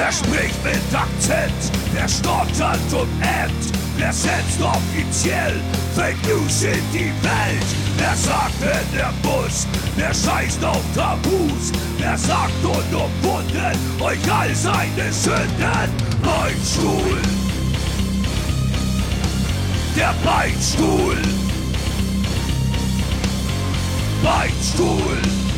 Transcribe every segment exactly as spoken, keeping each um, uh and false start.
Wer spricht mit Akzent? Wer stottert und ämmt? Wer setzt offiziell Fake News in die Welt? Wer sagt, wenn er muss? Wer scheißt auf Tabus? Wer sagt unumwunden euch all seine Sünden? Beinstuhl, der Beinstuhl, Beinstuhl,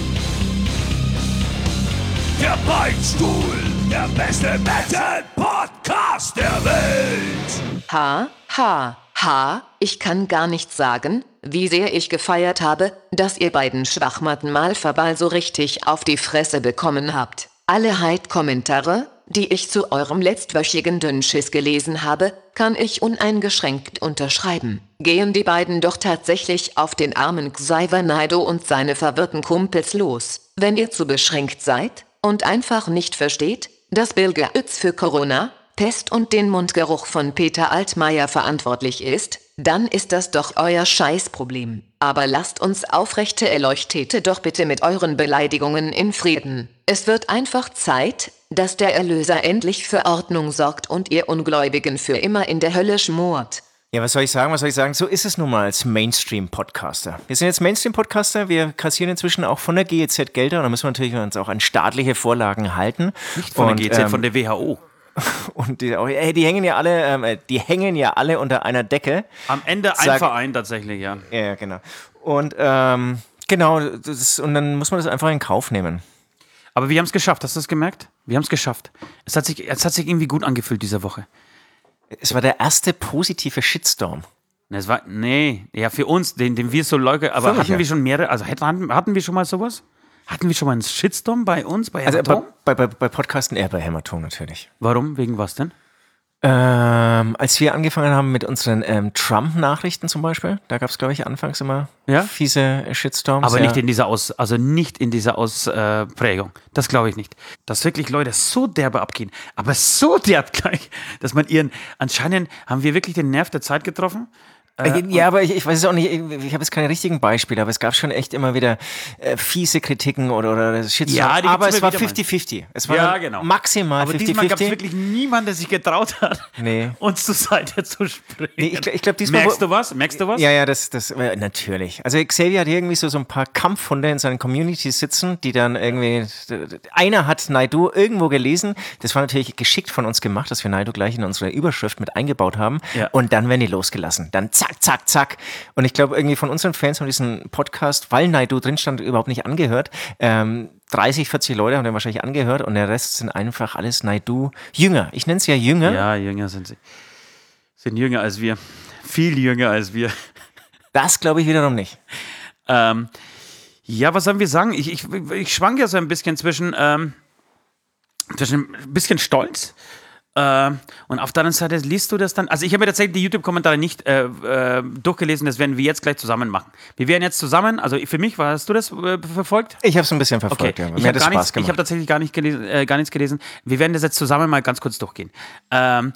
der Beinstuhl, der beste Metal-Podcast der Welt. Ha, ha, ha, ich kann gar nicht sagen, wie sehr ich gefeiert habe, dass ihr beiden Schwachmatten mal verbal so richtig auf die Fresse bekommen habt. Alle Hate-Kommentare, die ich zu eurem letztwöchigen Dünnschiss gelesen habe, kann ich uneingeschränkt unterschreiben. Gehen die beiden doch tatsächlich auf den armen Xavier Naidoo und seine verwirrten Kumpels los, wenn ihr zu beschränkt seid und einfach nicht versteht, dass Bill Gates für Corona, Pest und den Mundgeruch von Peter Altmaier verantwortlich ist, dann ist das doch euer Scheißproblem. Aber lasst uns aufrechte Erleuchtete doch bitte mit euren Beleidigungen in Frieden. Es wird einfach Zeit, dass der Erlöser endlich für Ordnung sorgt und ihr Ungläubigen für immer in der Hölle schmort. Ja, was soll ich sagen, was soll ich sagen? So ist es nun mal als Mainstream-Podcaster. Wir sind jetzt Mainstream-Podcaster, wir kassieren inzwischen auch von der G E Z Gelder und da müssen wir natürlich uns auch an staatliche Vorlagen halten. Nicht von und, der G E Z, ähm, von der W H O. Und die, ey, die hängen ja alle, ähm, die hängen ja alle unter einer Decke. Am Ende ein Sag, Verein tatsächlich, ja. Ja, genau. Und ähm, genau, das, und dann muss man das einfach in Kauf nehmen. Aber wir haben es geschafft, hast du es gemerkt? Wir haben es geschafft. Es hat sich, es hat sich irgendwie gut angefühlt diese Woche. Es war der erste positive Shitstorm. Es war, nee, ja, für uns, den, den wir so leugnen, aber hatten wir schon mehrere, also hatten, hatten wir schon mal sowas? Hatten wir schon mal einen Shitstorm bei uns, bei Hämatom? Also bei, bei, bei Podcasten eher bei Hämatom natürlich. Warum? Wegen was denn? Ähm, als wir angefangen haben mit unseren ähm, Trump-Nachrichten zum Beispiel, da gab es, glaube ich, anfangs immer ja? fiese Shitstorms. Aber ja. nicht in dieser Aus, also nicht in dieser Ausprägung. Das glaube ich nicht. Dass wirklich Leute so derbe abgehen, aber so derb gleich, dass man ihren, anscheinend haben wir wirklich den Nerv der Zeit getroffen. Äh, ja, aber ich, ich weiß es auch nicht, ich, ich habe jetzt keine richtigen Beispiele, aber es gab schon echt immer wieder äh, fiese Kritiken oder, oder Shitstorm. Ja, aber es war fifty fifty. Es war ja, genau. maximal aber fifty fifty. Aber diesmal gab es wirklich niemanden, der sich getraut hat, nee. uns zur Seite zu springen. Nee, ich, ich glaub, diesmal, Merkst du was? Merkst du was? Ja, ja, das, das äh, natürlich. Also Xavier hat irgendwie so, so ein paar Kampfhunde in seinen Communities sitzen, die dann irgendwie, einer hat Naidoo irgendwo gelesen, das war natürlich geschickt von uns gemacht, dass wir Naidoo gleich in unsere Überschrift mit eingebaut haben ja. Und dann werden die losgelassen. Dann zack, zack, zack. Und ich glaube, irgendwie von unseren Fans haben diesen Podcast, weil Naidoo drin stand, überhaupt nicht angehört. Ähm, dreißig, vierzig Leute haben den wahrscheinlich angehört und der Rest sind einfach alles Naidoo-Jünger. Ich nenne es ja Jünger. Ja, Jünger sind sie. Sind jünger als wir. Viel jünger als wir. Das glaube ich wiederum nicht. Ähm, ja, was sollen wir sagen? Ich, ich, ich schwank ja so ein bisschen zwischen, ähm, zwischen ein bisschen Stolz. Äh, und auf der anderen Seite liest du das dann, also ich habe mir tatsächlich die YouTube-Kommentare nicht äh, äh, durchgelesen, das werden wir jetzt gleich zusammen machen. Wir werden jetzt zusammen, also für mich, hast du das äh, verfolgt? Ich habe es ein bisschen verfolgt, okay. ja. Ich habe hab tatsächlich gar, nicht gelesen, äh, gar nichts gelesen. Wir werden das jetzt zusammen mal ganz kurz durchgehen. Ähm,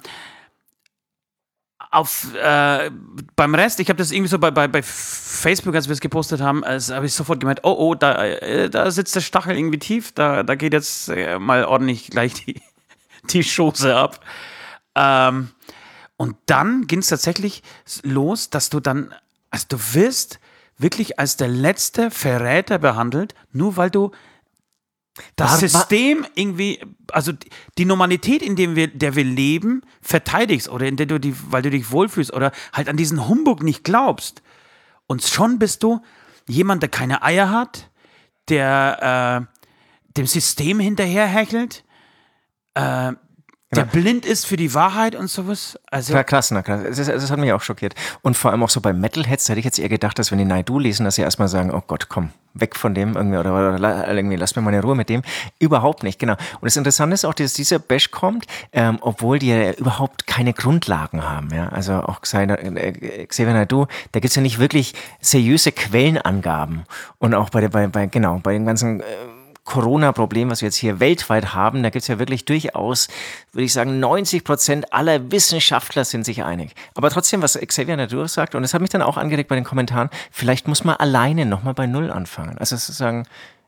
auf, äh, beim Rest, ich habe das irgendwie so bei, bei, bei Facebook, als wir es gepostet haben, also habe ich sofort gemeint, oh, oh, da, äh, da sitzt der Stachel irgendwie tief, da, da geht jetzt äh, mal ordentlich gleich die die Chose ab. Ähm, und dann ging es tatsächlich los, dass du dann, also du wirst wirklich als der letzte Verräter behandelt, nur weil du das war, System war, irgendwie, also die Normalität, in dem wir, der wir leben, verteidigst oder in der du die, weil du dich wohlfühlst oder halt an diesen Humbug nicht glaubst. Und schon bist du jemand, der keine Eier hat, der äh, dem System hinterherhechelt, Äh, der genau. blind ist für die Wahrheit und sowas. Also klar, krass, na krass. Das, das hat mich auch schockiert. Und vor allem auch so bei Metalheads hätte ich jetzt eher gedacht, dass wenn die Naidoo lesen, dass sie erstmal sagen, oh Gott, komm, weg von dem irgendwie oder, oder, oder irgendwie, lass mir mal in Ruhe mit dem. Überhaupt nicht, genau. Und das Interessante ist auch, dass dieser Bash kommt, ähm, obwohl die ja überhaupt keine Grundlagen haben. Ja? Also auch Xavier Naidoo, da gibt es ja nicht wirklich seriöse Quellenangaben. Und auch bei, der, bei, bei genau, bei den ganzen äh, Corona-Problem, was wir jetzt hier weltweit haben, da gibt es ja wirklich durchaus, würde ich sagen, neunzig Prozent aller Wissenschaftler sind sich einig. Aber trotzdem, was Xavier Naidoo sagt, und das hat mich dann auch angeregt bei den Kommentaren, vielleicht muss man alleine nochmal bei Null anfangen. Also sozusagen,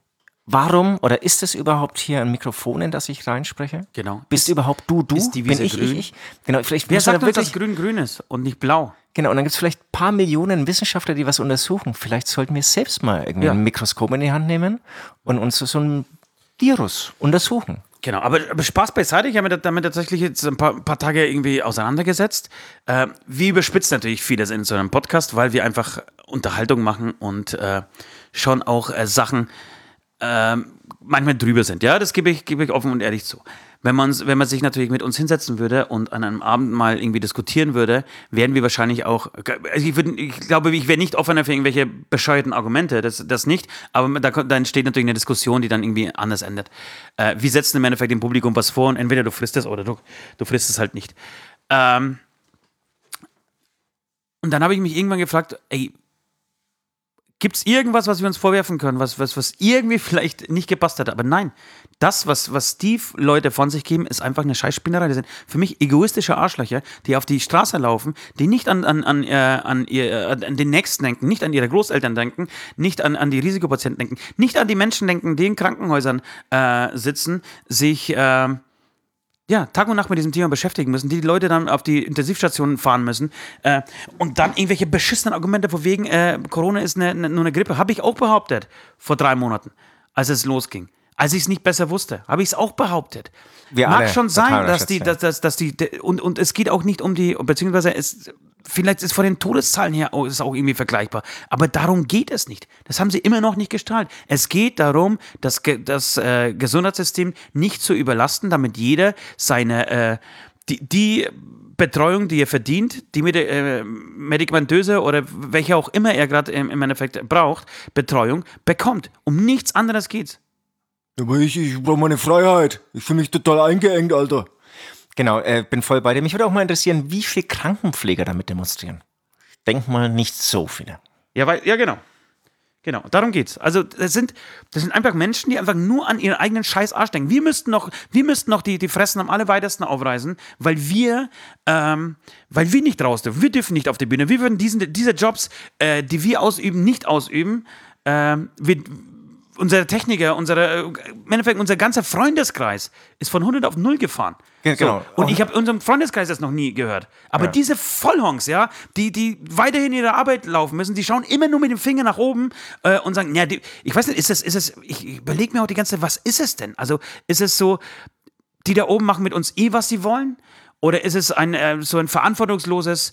Warum oder ist es überhaupt hier ein Mikrofon, in das ich reinspreche? Genau. Bist ist, überhaupt du, du? Ist die Wiese Bin ich, grün? ich, ich? Genau, vielleicht Wer muss man sagt da uns, wirklich, dass grün grün ist und nicht blau? genau, und dann gibt es vielleicht ein paar Millionen Wissenschaftler, die was untersuchen. Vielleicht sollten wir selbst mal irgendwie Ja. ein Mikroskop in die Hand nehmen und uns so ein Virus untersuchen. Genau, aber, aber Spaß beiseite, ich habe mich damit tatsächlich jetzt ein paar, paar Tage irgendwie auseinandergesetzt. Äh, wir überspitzen natürlich vieles in so einem Podcast, weil wir einfach Unterhaltung machen und äh, schon auch äh, Sachen äh, manchmal drüber sind. Ja, das gebe ich, gebe ich offen und ehrlich zu. Wenn man, wenn man sich natürlich mit uns hinsetzen würde und an einem Abend mal irgendwie diskutieren würde, wären wir wahrscheinlich auch, also ich, würd, ich glaube, ich wäre nicht offener für irgendwelche bescheuerten Argumente, das, das nicht, aber da, da entsteht natürlich eine Diskussion, die dann irgendwie anders endet. Äh, wir setzen im Endeffekt dem Publikum was vor und entweder du frisst es oder du, du frisst es halt nicht. Ähm, und dann habe ich mich irgendwann gefragt, ey, gibt es irgendwas, was wir uns vorwerfen können, was, was, was irgendwie vielleicht nicht gepasst hat? Aber nein, das, was, was die Leute von sich geben, ist einfach eine Scheißspinnerei. Das sind für mich egoistische Arschlöcher, die auf die Straße laufen, die nicht an, an, an, äh, an, ihr, an den Nächsten denken, nicht an ihre Großeltern denken, nicht an, an die Risikopatienten denken, nicht an die Menschen denken, die in Krankenhäusern äh, sitzen, sich... Äh, ja, Tag und Nacht mit diesem Thema beschäftigen müssen, die, die Leute dann auf die Intensivstationen fahren müssen äh, und dann irgendwelche beschissenen Argumente von wegen, äh, Corona ist eine, eine, nur eine Grippe, habe ich auch behauptet vor drei Monaten, als es losging. Als ich es nicht besser wusste, habe ich es auch behauptet. Wir Mag alle schon sein, total dass die, dass, dass, dass die, und, und es geht auch nicht um die, beziehungsweise es, vielleicht ist von den Todeszahlen her auch, ist auch irgendwie vergleichbar, aber darum geht es nicht. Das haben sie immer noch nicht gestaltet. Es geht darum, das, das äh, Gesundheitssystem nicht zu überlasten, damit jeder seine, äh, die, die Betreuung, die er verdient, die mit, äh, medikamentöse oder welche auch immer er gerade im, im Endeffekt braucht, Betreuung bekommt. Um nichts anderes geht's. Aber ich, ich brauche meine Freiheit. Ich fühle mich total eingeengt, Alter. Genau, äh, bin voll bei dir. Mich würde auch mal interessieren, wie viele Krankenpfleger damit demonstrieren. Ich denke mal, nicht so viele. Ja, weil, ja, genau. Genau, darum geht's. Also das sind, das sind einfach Menschen, die einfach nur an ihren eigenen scheiß Arsch denken. Wir müssten noch, wir müssten noch die, die Fressen am allerweitesten aufreißen, weil wir, ähm, weil wir nicht raus dürfen. Wir dürfen nicht auf die Bühne. Wir würden diesen, diese Jobs, äh, die wir ausüben, nicht ausüben. Ähm, wir, unsere Techniker, unsere, im Endeffekt unser ganzer Freundeskreis ist von hundert auf null gefahren. Ja, genau. So. Und ich habe unserem Freundeskreis das noch nie gehört. Aber Ja. diese Vollhongs, ja, die, die weiterhin ihre Arbeit laufen müssen, die schauen immer nur mit dem Finger nach oben äh, und sagen, ja, die, ich weiß nicht, ist es, ist es, ich überlege mir auch die ganze Zeit, was ist es denn? Also ist es so, die da oben machen mit uns eh, was sie wollen? Oder ist es ein, äh, so ein verantwortungsloses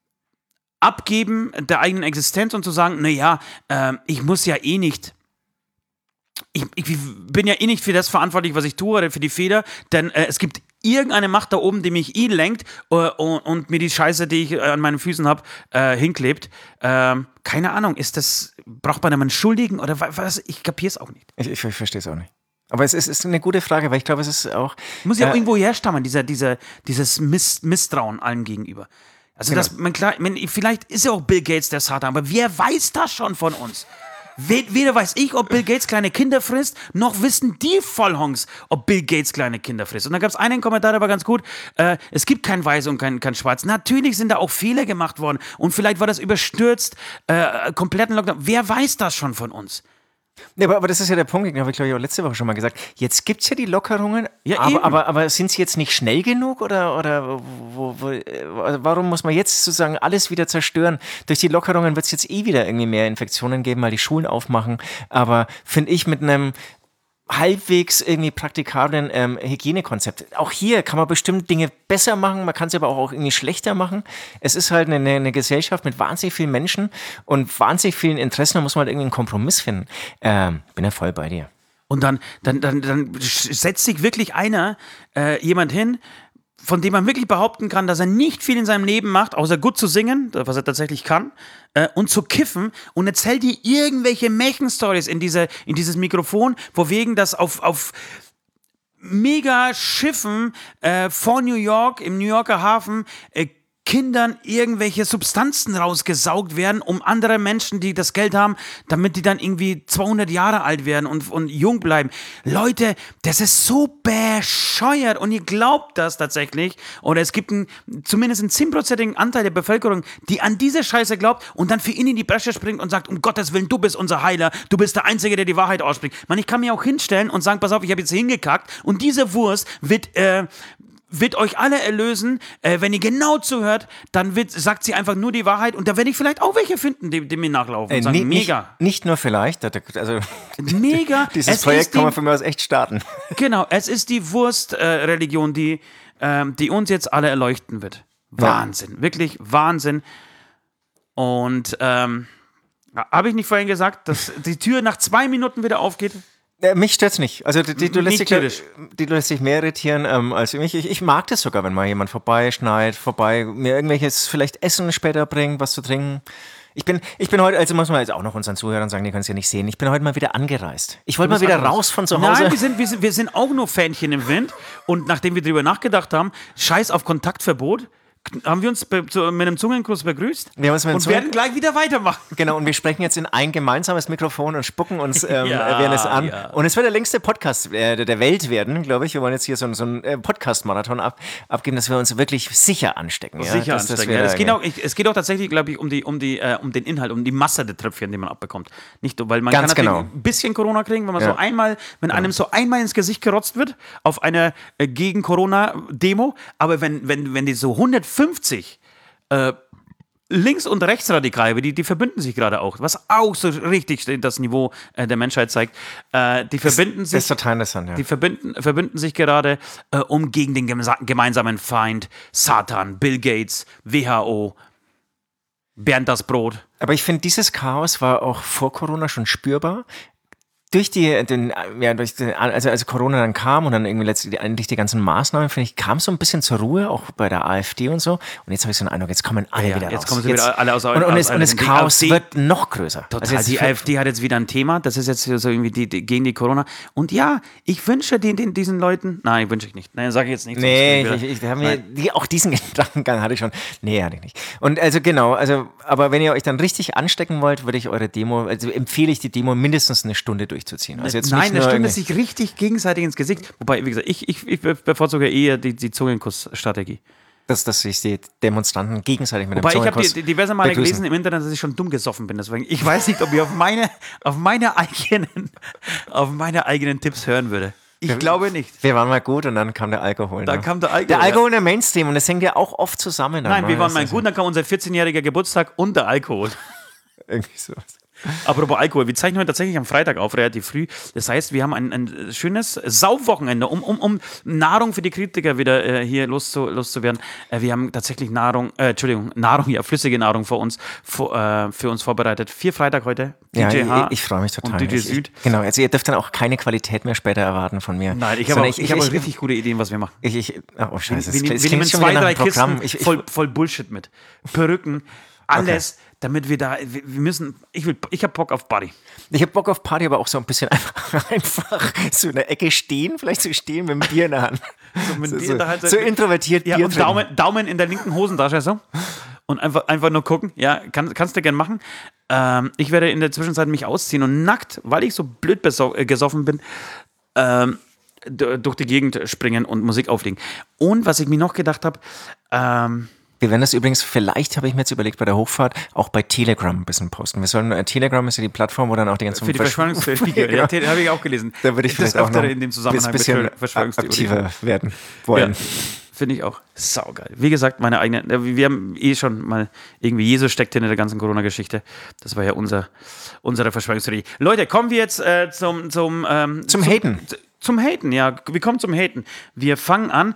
Abgeben der eigenen Existenz und zu sagen, naja, äh, ich muss ja eh nicht Ich, ich bin ja eh nicht für das verantwortlich, was ich tue oder für die Feder, denn äh, es gibt irgendeine Macht da oben, die mich eh lenkt äh, und, und mir die Scheiße, die ich an meinen Füßen habe, äh, hinklebt. Ähm, keine Ahnung, ist das, braucht man einen Schuldigen oder was? Ich kapiere es auch nicht. Ich, ich, ich verstehe es auch nicht. Aber es ist, ist eine gute Frage, weil ich glaube, es ist auch... Muss ja auch äh, irgendwo herstammen, dieser, dieser, dieses Miss, Misstrauen allen gegenüber. Also, Genau. dass man klar, man, vielleicht ist ja auch Bill Gates der Satan, aber wer weiß das schon von uns? Weder weiß ich, ob Bill Gates kleine Kinder frisst, noch wissen die Vollhongs, ob Bill Gates kleine Kinder frisst. Und da gab es einen Kommentar, der war ganz gut, äh, es gibt kein Weiß und kein, kein Schwarz. Natürlich sind da auch Fehler gemacht worden und vielleicht war das überstürzt, äh, kompletten Lockdown. Wer weiß das schon von uns? Ja, aber, aber das ist ja der Punkt, den habe ich glaube ich auch letzte Woche schon mal gesagt. Jetzt gibt es ja die Lockerungen, Ja, eben. aber, aber, aber sind sie jetzt nicht schnell genug oder, oder wo, wo, also warum muss man jetzt sozusagen alles wieder zerstören? Durch die Lockerungen wird es jetzt eh wieder irgendwie mehr Infektionen geben, weil die Schulen aufmachen. Aber finde ich mit einem halbwegs irgendwie praktikablen ähm, Hygienekonzept. Auch hier kann man bestimmt Dinge besser machen, man kann sie aber auch, auch irgendwie schlechter machen. Es ist halt eine, eine Gesellschaft mit wahnsinnig vielen Menschen und wahnsinnig vielen Interessen, da muss man halt irgendwie einen Kompromiss finden. Ähm, bin ja voll bei dir. Und dann, dann, dann, dann setzt sich wirklich einer, äh, jemand hin, von dem man wirklich behaupten kann, dass er nicht viel in seinem Leben macht, außer gut zu singen, was er tatsächlich kann, äh, und zu kiffen und erzählt dir irgendwelche Märchen-Stories in, diese, in dieses Mikrofon, wo wegen das auf, auf mega Schiffen äh, vor New York, im New Yorker Hafen, äh, Kindern irgendwelche Substanzen rausgesaugt werden, um andere Menschen, die das Geld haben, damit die dann irgendwie zweihundert Jahre alt werden und, und jung bleiben. Leute, das ist so bescheuert und ihr glaubt das tatsächlich. Oder es gibt einen, zumindest einen zehnprozentigen Anteil der Bevölkerung, die an diese Scheiße glaubt und dann für ihn in die Bresche springt und sagt, um Gottes Willen, du bist unser Heiler, du bist der Einzige, der die Wahrheit ausspricht. Man, ich kann mir auch hinstellen und sagen, pass auf, ich habe jetzt hingekackt und diese Wurst wird... Äh, wird euch alle erlösen, äh, wenn ihr genau zuhört, dann wird, sagt sie einfach nur die Wahrheit und da werde ich vielleicht auch welche finden, die, die mir nachlaufen und Äh, sagen, ni- mega. Nicht, nicht nur vielleicht, also Mega. dieses Es Projekt ist kann man die- von mir aus echt starten. Genau, es ist die Wurst-Religion, äh, die, ähm, die uns jetzt alle erleuchten wird. Wahnsinn, wirklich Wahnsinn. Und ähm, habe ich nicht vorhin gesagt, dass die Tür nach zwei Minuten wieder aufgeht? Äh, mich stört's nicht. Also die, die, du, lässt Nicht dich, kritisch. die, du lässt dich mehr irritieren ähm, als mich. Ich, ich mag das sogar, wenn mal jemand vorbeischneit, vorbei, mir irgendwelches vielleicht Essen später bringt, was zu trinken. Ich bin, ich bin heute, also muss man jetzt auch noch unseren Zuhörern sagen, die können es ja nicht sehen, ich bin heute mal wieder angereist. Ich wollte mal wieder raus von zu Hause. Nein, wir sind, wir, sind, wir sind auch nur Fähnchen im Wind. Und nachdem wir darüber nachgedacht haben, scheiß auf Kontaktverbot, haben wir uns be- zu, mit einem Zungenkuss begrüßt Wir haben uns mit einem und Zungen- werden gleich wieder weitermachen. Genau, und wir sprechen jetzt in ein gemeinsames Mikrofon und spucken uns ähm, Ja, während es an. ja. Und es wird der längste Podcast äh, der Welt werden, glaube ich. Wir wollen jetzt hier so, so einen äh, Podcast-Marathon ab, abgeben, dass wir uns wirklich sicher anstecken. Ja? Sicher dass, dass anstecken. wir Ja, da es, geht irgendwie- auch, ich, es geht auch tatsächlich, glaube ich, um, die, um, die, äh, um den Inhalt, um die Masse der Tröpfchen, die man abbekommt. Nicht, weil man Ganz kann natürlich genau. ein bisschen Corona kriegen, wenn man Ja. so einmal, wenn einem so einmal ins Gesicht gerotzt wird auf eine äh, Gegen-Corona-Demo, aber wenn, wenn, wenn die so hundertfünfzig äh, links- und rechtsradikale, die, die verbünden sich gerade auch, was auch so richtig das Niveau äh, der Menschheit zeigt. Äh, die verbinden Das sich. ist total interessant, ja. Die verbinden, verbünden sich gerade, äh, um gegen den gemesa- gemeinsamen Feind Satan, Bill Gates, W H O, Bernd das Brot. Aber ich finde, dieses Chaos war auch vor Corona schon spürbar. Durch die, den, ja, durch den, also als Corona dann kam und dann irgendwie letztlich eigentlich die ganzen Maßnahmen, finde ich, kam so ein bisschen zur Ruhe, auch bei der AfD und so. Und jetzt habe ich so einen Eindruck, jetzt kommen alle Ja, wieder jetzt raus. kommen sie wieder alle aus- und, und, aus- es, und das die Chaos AfD wird noch größer. Total, Also jetzt die für- AfD hat jetzt wieder ein Thema, das ist jetzt so irgendwie die, die, gegen die Corona. Und ja, ich wünsche den, den, diesen Leuten, nein, wünsche ich nicht. Nein, sage ich jetzt nicht. Nee, sonst ich, bin ich, ich ich hab wieder- mir, die, auch diesen Gedankengang hatte ich schon. Nee, hatte ich nicht. Und also genau, also, aber wenn ihr euch dann richtig anstecken wollt, würde ich eure Demo, also empfehle ich die Demo mindestens eine Stunde durchzuziehen. Also jetzt Nein, nicht eine nur Stunde irgendwie- sich richtig gegenseitig ins Gesicht. Wobei, wie gesagt, ich, ich, ich bevorzuge eher die, die Zungenkuss-Strategie. dass, dass sich die Demonstranten gegenseitig mit dem Wobei, ich habe Zungenkuss die, diverse Male begrüßen. gelesen im Internet, dass ich schon dumm gesoffen bin. Deswegen, ich weiß nicht, ob ich auf meine, auf meine, eigenen, auf meine eigenen Tipps hören würde. Ich glaube nicht. Wir waren mal gut und dann kam der Alkohol. Da ne? kam der Alkohol, Der ja. Alkohol und der Mainstream und das hängt ja auch oft zusammen. Nein, wir waren Das mal ist gut, dann kam unser vierzehnjähriger Geburtstag und der Alkohol. Irgendwie sowas. Apropos Alkohol, wir zeichnen heute tatsächlich am Freitag auf, relativ früh. Das heißt, wir haben ein, ein schönes Saufwochenende, um, um, um Nahrung für die Kritiker wieder äh, hier loszu, loszuwerden. Äh, wir haben tatsächlich Nahrung, äh, Entschuldigung, Nahrung, ja, flüssige Nahrung für uns, für, äh, für uns vorbereitet. Vier Freitag heute, D Ja, J H ich, ich freue mich total. und D J Ich- Süd. Ich, genau, also ihr dürft dann auch keine Qualität mehr später erwarten von mir. Nein, ich habe Sondern auch, ich, ich hab auch richtig gute Ideen, was wir machen. Ich, ich, oh, scheiße. Wir, das wir, klingt- wir nehmen klingt schon zwei, wieder nach drei einem Programm. Kisten Ich, ich, voll, voll Bullshit mit. Perücken, alles, damit wir da, wir, wir müssen, ich will, ich habe Bock auf Party. ich habe Bock auf Party, aber auch so ein bisschen einfach, einfach so in der Ecke stehen, vielleicht so stehen mit dem Bier in der Hand. So, mit So, Bier so, in der Hand. so introvertiert Ja, Bier und trinken. Daumen, Daumen in der linken Hosentasche so. Und einfach, einfach nur gucken. Ja, kann, kannst du gern machen. Ähm, ich werde in der Zwischenzeit mich ausziehen und nackt, weil ich so blöd beso- äh, gesoffen bin, ähm, d- durch die Gegend springen und Musik auflegen. Und was ich mir noch gedacht habe, ähm, Wir werden das übrigens, vielleicht habe ich mir jetzt überlegt, bei der Hochfahrt auch bei Telegram ein bisschen posten. Wir sollen, äh, Telegram ist ja die Plattform, wo dann auch die ganzen für die Versch- Verschwörungstheorie, Genau. ja, den habe ich auch gelesen. Da würde ich das vielleicht auch noch öftere in dem Zusammenhang ein bisschen mit Verschwörungstheorie. aktiver werden wollen. Ja, finde ich auch saugeil. Wie gesagt, meine eigene, wir haben eh schon mal irgendwie, Jesus steckt hinter der ganzen Corona-Geschichte. Das war ja unser, unsere Verschwörungstheorie. Leute, kommen wir jetzt äh, zum, zum, ähm, Zum Haten. Zum Haten, ja. Wir kommen zum Haten. Wir fangen an.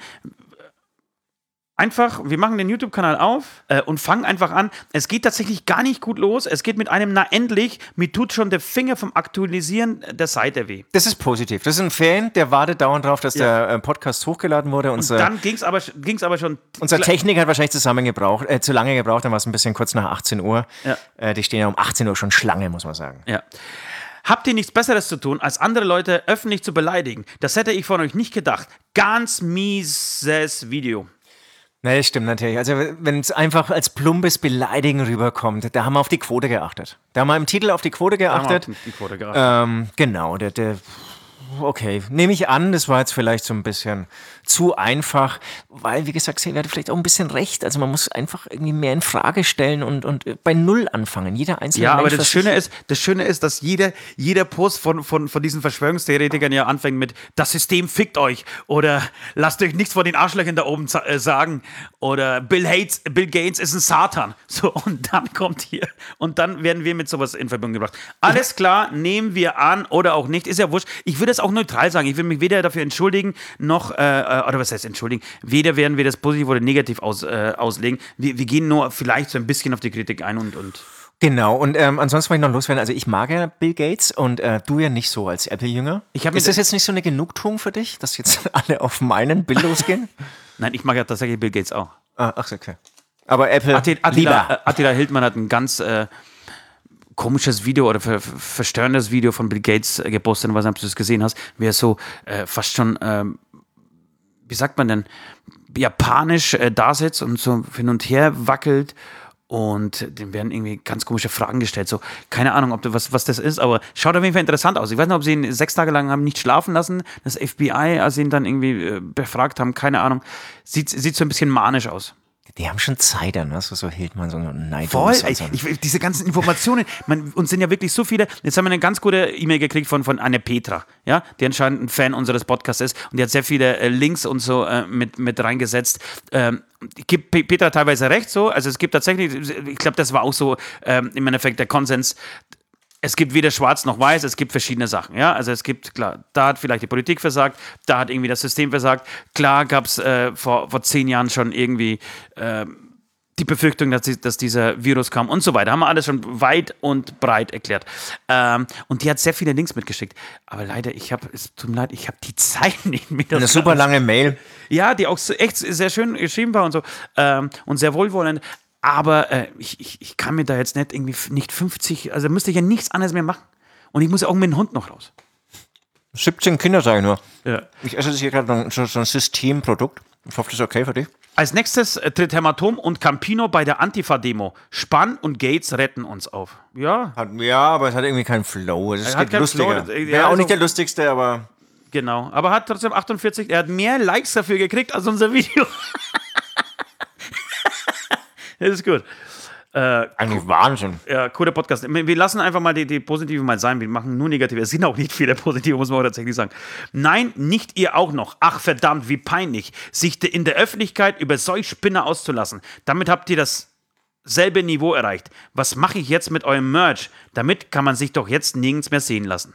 Einfach, wir machen den YouTube-Kanal auf äh, und fangen einfach an. Es geht tatsächlich gar nicht gut los. Es geht mit einem, na endlich, mir tut schon der Finger vom Aktualisieren der Seite weh. Das ist positiv. Das ist ein Fan, der wartet dauernd drauf, dass Ja. der äh, Podcast hochgeladen wurde. Und Unser, dann ging es aber, ging's aber schon. unser Technik hat wahrscheinlich zusammen gebraucht, äh, zu lange gebraucht, dann war es ein bisschen kurz nach achtzehn Uhr. Ja. Äh, die stehen ja um achtzehn Uhr schon Schlange, muss man sagen. Ja. Habt ihr nichts Besseres zu tun, als andere Leute öffentlich zu beleidigen? Das hätte ich von euch nicht gedacht. Ganz mieses Video. Nee, stimmt natürlich. Also wenn es einfach als plumpes Beleidigen rüberkommt, da haben wir auf die Quote geachtet. Da haben wir im Titel auf die Quote geachtet. Die Quote geachtet. Ähm, genau, der, der okay, nehme ich an, das war jetzt vielleicht so ein bisschen zu einfach, weil, wie gesagt, Xavier hatte vielleicht auch ein bisschen recht. Also man muss einfach irgendwie mehr in Frage stellen und, und bei Null anfangen. Jeder einzelne Ja, aber Mensch, das was Schöne, sich- ist, das Schöne ist, dass jeder, jeder Post von, von, von diesen Verschwörungstheoretikern ja anfängt mit das System fickt euch oder lasst euch nichts von den Arschlöchern da oben za- äh, sagen oder Bill Gates, Bill Gates ist ein Satan. So, und dann kommt hier und dann werden wir mit sowas in Verbindung gebracht. Alles klar, nehmen wir an oder auch nicht, ist ja wurscht. Ich würde es auch neutral sagen. Ich will mich weder dafür entschuldigen, noch, äh, oder was heißt entschuldigen, weder werden wir das positiv oder negativ aus, äh, auslegen. Wir, wir gehen nur vielleicht so ein bisschen auf die Kritik ein und, und Genau, und ähm, ansonsten wollte ich noch loswerden. Also ich mag ja Bill Gates und äh, du ja nicht so als Apple-Jünger. Ich hab mir Ist das jetzt nicht so eine Genugtuung für dich, dass jetzt alle auf meinen Bill losgehen? nein, ich mag ja tatsächlich Bill Gates auch. ah, ach, okay. Aber Apple Attila, Attila, lieber. äh, Attila Hildmann hat ein ganz äh, komisches Video oder ver ver verstörendes Video von Bill Gates äh, gepostet, was du das gesehen hast, wie er so äh, fast schon, ähm, wie sagt man denn, japanisch äh, da sitzt und so hin und her wackelt und dem werden irgendwie ganz komische Fragen gestellt. So, keine Ahnung, ob das, was, was das ist, aber schaut auf jeden Fall interessant aus. Ich weiß nicht, ob sie ihn sechs Tage lang haben nicht schlafen lassen, das F B I, als sie ihn dann irgendwie äh, befragt haben, keine Ahnung. Sieht, sieht so ein bisschen manisch aus. Die haben schon Zeit dann, ne? So, so Hildmann, so Neid. Voll, und so. ey, ich, diese ganzen Informationen, man, uns sind ja wirklich so viele. Jetzt haben wir eine ganz gute E-Mail gekriegt von, von Anne Petra, ja, die anscheinend ein Fan unseres Podcasts ist und die hat sehr viele äh, Links und so äh, mit, mit reingesetzt. Ähm, ich gebe P- Petra teilweise recht, so, also es gibt tatsächlich, ich glaube, das war auch so ähm, im Endeffekt der Konsens. Es gibt weder schwarz noch weiß, es gibt verschiedene Sachen, ja, also es gibt, klar, da hat vielleicht die Politik versagt, da hat irgendwie das System versagt, klar gab es äh, vor, vor zehn Jahren schon irgendwie äh, die Befürchtung, dass, die, dass dieser Virus kam und so weiter, haben wir alles schon weit und breit erklärt. Ähm, und die hat sehr viele Links mitgeschickt, aber leider, ich habe, es tut mir leid, ich habe die Zeit nicht mehr. Eine super lange Mail. Ja, die auch so, echt sehr schön geschrieben war und so ähm, und sehr wohlwollend. Aber äh, ich, ich, ich kann mir da jetzt nicht irgendwie f- nicht fünfzig, also müsste ich ja nichts anderes mehr machen. Und ich muss ja auch mit dem Hund noch raus. siebzehn Kinder, sage ich nur. Ja. Ich esse jetzt hier gerade so, so ein Systemprodukt. Ich hoffe, das ist okay für dich. Als nächstes äh, tritt Hämatom und Campino bei der Antifa-Demo. Spahn und Gates retten uns auf. Ja, Hat, ja, aber es hat irgendwie keinen Flow. Es hat geht keinen lustiger. Flow, äh, Wäre ja, auch also- nicht der lustigste, aber genau. Aber hat trotzdem achtundvierzig, er hat mehr Likes dafür gekriegt als unser Video. Das ist gut. Äh, eigentlich Wahnsinn. Ja, cooler Podcast. Wir lassen einfach mal die, die Positive mal sein. Wir machen nur Negative. Es sind auch nicht viele Positive, muss man auch tatsächlich sagen. Nein, nicht ihr auch noch. Ach verdammt, wie peinlich, sich in der Öffentlichkeit über solch Spinner auszulassen. Damit habt ihr dasselbe Niveau erreicht. Was mache ich jetzt mit eurem Merch? Damit kann man sich doch jetzt nirgends mehr sehen lassen.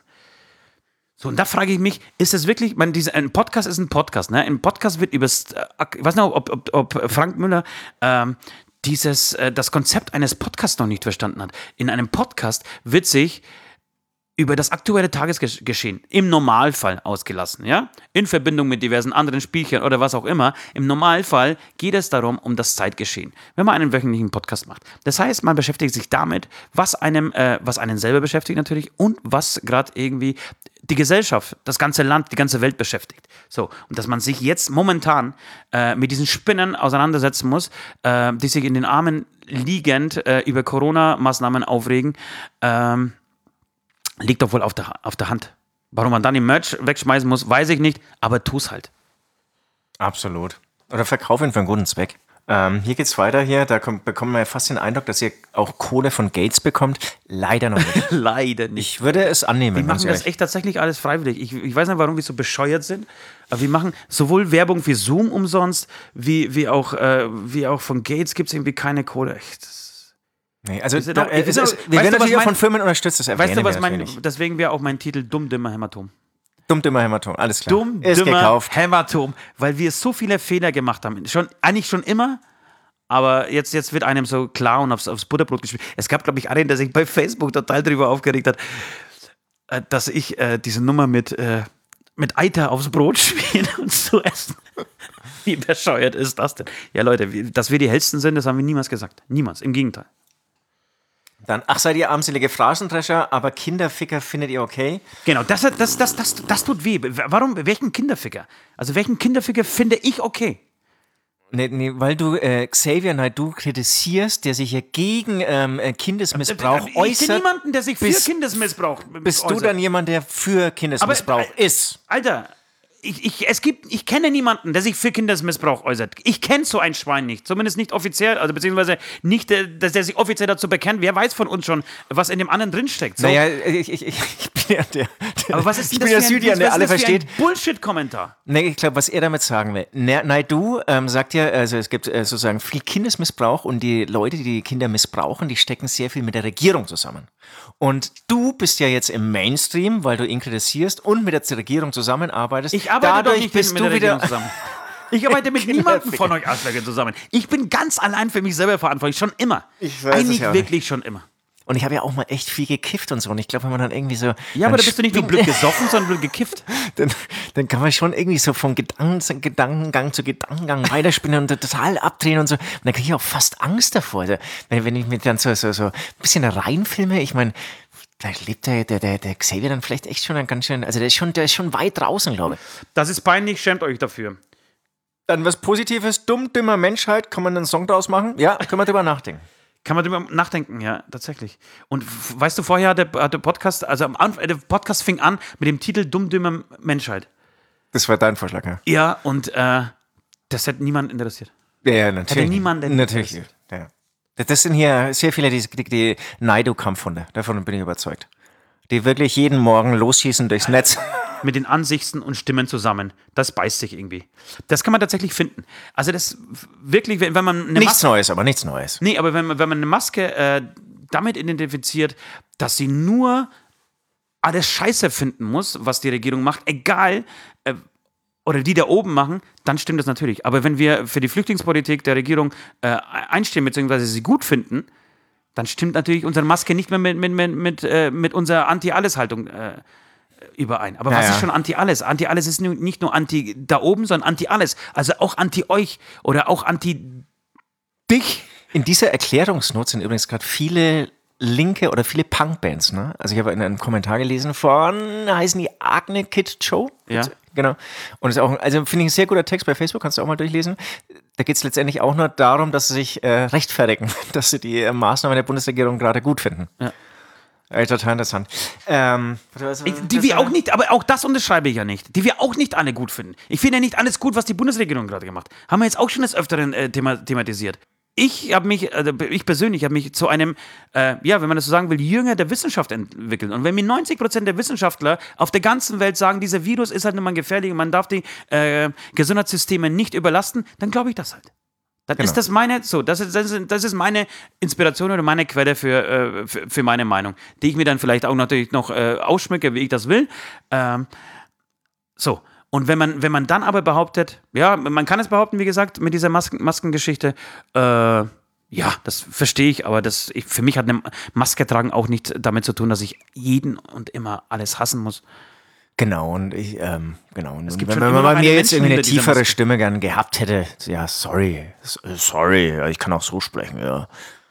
So, und da frage ich mich, ist es wirklich, man, diese, ein Podcast ist ein Podcast, ne? Ein Podcast wird über, ich weiß nicht, ob, ob, ob Frank Müller ähm, dieses, äh, das Konzept eines Podcasts noch nicht verstanden hat. In einem Podcast wird sich über das aktuelle Tagesgeschehen im Normalfall ausgelassen, ja? In Verbindung mit diversen anderen Spielchen oder was auch immer. Im Normalfall geht es darum, um das Zeitgeschehen, wenn man einen wöchentlichen Podcast macht. Das heißt, man beschäftigt sich damit, was einem, äh, was einen selber beschäftigt natürlich und was gerade irgendwie die Gesellschaft, das ganze Land, die ganze Welt beschäftigt. So, und dass man sich jetzt momentan äh, mit diesen Spinnen auseinandersetzen muss, äh, die sich in den Armen liegend äh, über Corona-Maßnahmen aufregen, ähm, liegt doch wohl auf der, auf der Hand. Warum man dann den Merch wegschmeißen muss, weiß ich nicht, aber tu's halt. Absolut. Oder verkauf ihn für einen guten Zweck. Ähm, hier geht's weiter hier. Da kommt, bekommen wir ja fast den Eindruck, dass ihr auch Kohle von Gates bekommt. Leider noch nicht. Leider nicht. Ich würde es annehmen. Wir ganz machen das ehrlich. echt tatsächlich alles freiwillig. Ich, ich weiß nicht, warum wir so bescheuert sind, aber wir machen sowohl Werbung für Zoom umsonst, wie, wie, auch, äh, wie auch von Gates gibt es irgendwie keine Kohle. Echt, das Nee, also Ist ja da, doch- äh, ist es ja- ist, weißt wir du, werden was natürlich auch mein- von Firmen unterstützt. Das weißt du, erwähnen was wir mein, natürlich. deswegen wäre auch mein Titel Dumm, Dümmer Hämatom. Dumm, dümmer Hämatom, alles klar. Dumm, ist Dümmer gekauft. Hämatom, weil wir so viele Fehler gemacht haben. Schon, eigentlich schon immer, aber jetzt, jetzt wird einem so klar und aufs, aufs Butterbrot gespielt. Es gab, glaube ich, einen, der sich bei Facebook total darüber aufgeregt hat, äh, dass ich äh, diese Nummer mit, äh, mit Eiter aufs Brot spiele und zu essen. Wie bescheuert ist das denn? Ja, Leute, wir- dass wir die Hellsten sind, das haben wir niemals gesagt. Niemals, im Gegenteil. Dann, ach, seid ihr armselige Phrasendrescher, aber Kinderficker findet ihr okay? Genau, das, das, das, das, das tut weh. Warum? Welchen Kinderficker? Also welchen Kinderficker finde ich okay? Nee, nee, weil du äh, Xavier Naidoo kritisierst, der sich ja gegen ähm, äh, Kindesmissbrauch Ich äußert. kenne niemanden, der sich für bist- Kindesmissbrauch Bist äußert. du dann jemand, der für Kindesmissbrauch Aber, äh, ist? Alter, ich, ich, es gibt, ich kenne niemanden, der sich für Kindesmissbrauch äußert. Ich kenne so ein Schwein nicht. Zumindest nicht offiziell, also beziehungsweise nicht, der, dass der sich offiziell dazu bekennt. Wer weiß von uns schon, was in dem anderen drinsteckt. So. Naja, ich, ich, ich bin ja der, der Aber was ist denn ich das bin der für ein, Südian, der was alle ist das für ein versteht. Bullshit-Kommentar? Nee, ich glaube, was er damit sagen will. Na- Naidoo ähm, sagt ja, also es gibt äh, sozusagen viel Kindesmissbrauch und die Leute, die die Kinder missbrauchen, die stecken sehr viel mit der Regierung zusammen. Und du bist ja jetzt im Mainstream, weil du ihn kritisierst und mit der Regierung zusammenarbeitest. Ich arbeite Dadurch doch nicht bist mit du der wieder Regierung zusammen. Ich arbeite mit niemandem Kinderficker. von euch Arschlöchern zusammen. Ich bin ganz allein für mich selber verantwortlich, schon immer. Ich weiß es Eigentlich ja auch wirklich schon immer. Und ich habe ja auch mal echt viel gekifft und so. Und ich glaube, wenn man dann irgendwie so. Ja, aber dann da bist du nicht nur spinnt- blöd gesoffen, sondern blöd gekifft. dann, dann kann man schon irgendwie so vom Gedanken, Gedankengang zu Gedankengang weiterspinnen und total abdrehen und so. Und dann kriege ich auch fast Angst davor. Also, wenn, wenn ich mir dann so, so, so ein bisschen reinfilme, ich meine, da lebt der, der, der, der Xavier dann vielleicht echt schon ein ganz schön, also der ist schon, der ist schon weit draußen, glaube ich. Das ist peinlich, schämt euch dafür. Dann was Positives, dumm, dümmer Menschheit, kann man einen Song draus machen? Ja, können wir drüber nachdenken. Kann man drüber nachdenken, ja, tatsächlich. Und f- weißt du, vorher hat der, hat der Podcast, also am Anfang, der Podcast fing an mit dem Titel Dumm, dümmer Menschheit. Das war dein Vorschlag, ja? Ja, und äh, das hat niemand interessiert. Ja, ja, natürlich. Hätte niemanden Natürlich. interessiert. Ja. Das sind hier sehr viele, die, die, die Naido-Kampfhunde. Davon bin ich überzeugt. Die wirklich jeden Morgen losschießen durchs Netz. Mit den Ansichten und Stimmen zusammen. Das beißt sich irgendwie. Das kann man tatsächlich finden. Also das f- wirklich, wenn, wenn man eine Nichts Maske, Neues, aber nichts Neues. nee, aber wenn man, wenn man eine Maske äh, damit identifiziert, dass sie nur alles Scheiße finden muss, was die Regierung macht, egal, äh, oder die da oben machen, dann stimmt das natürlich. Aber wenn wir für die Flüchtlingspolitik der Regierung äh, einstehen, beziehungsweise sie gut finden, dann stimmt natürlich unsere Maske nicht mehr mit, mit, mit, mit, äh, mit unserer Anti-Alles-Haltung äh, überein. Aber Ja, was ja. ist schon Anti-Alles? Anti-Alles ist nu- nicht nur Anti da oben, sondern Anti-Alles. Also auch Anti-euch oder auch Anti-dich. In dieser Erklärungsnot sind übrigens gerade viele linke oder viele Punkbands, ne? Also ich habe in einem Kommentar gelesen von, heißen die Agne Kid Joe? Ja. Genau. Und ist auch, also finde ich ein sehr guter Text bei Facebook, kannst du auch mal durchlesen. Da geht es letztendlich auch nur darum, dass sie sich äh, rechtfertigen, dass sie die äh, Maßnahmen der Bundesregierung gerade gut finden. Ja. Äh, total interessant. Ähm, was- Ich- Die wir auch nicht, aber auch das unterschreibe ich ja nicht, die wir auch nicht alle gut finden. Ich finde ja nicht alles gut, was die Bundesregierung gerade gemacht hat. Haben wir jetzt auch schon des Öfteren äh, thema thematisiert. Ich habe mich, also ich persönlich habe mich zu einem, äh, ja, wenn man das so sagen will, Jünger der Wissenschaft entwickelt. Und wenn mir neunzig Prozent der Wissenschaftler auf der ganzen Welt sagen, dieser Virus ist halt nun mal gefährlich und man darf die äh, Gesundheitssysteme nicht überlasten, dann glaube ich das halt. Dann Genau. ist das meine, so, das ist, das, ist, das ist meine Inspiration oder meine Quelle für, äh, für, für meine Meinung, die ich mir dann vielleicht auch natürlich noch äh, ausschmücke, wie ich das will. Ähm, so. Und wenn man, wenn man dann aber behauptet, ja, man kann es behaupten, wie gesagt, mit dieser Masken, Maskengeschichte, äh, ja, das verstehe ich, aber das, ich, für mich hat eine Maske tragen auch nicht damit zu tun, dass ich jeden und immer alles hassen muss. Genau, und ich, ähm, genau. Und gibt wenn, schon wenn immer man noch bei mir eine jetzt irgendwie eine Menschenliebe, dieser tiefere Maske. Stimme gern gehabt hätte, ja, sorry, s- sorry, ja, ich kann auch so sprechen, ja.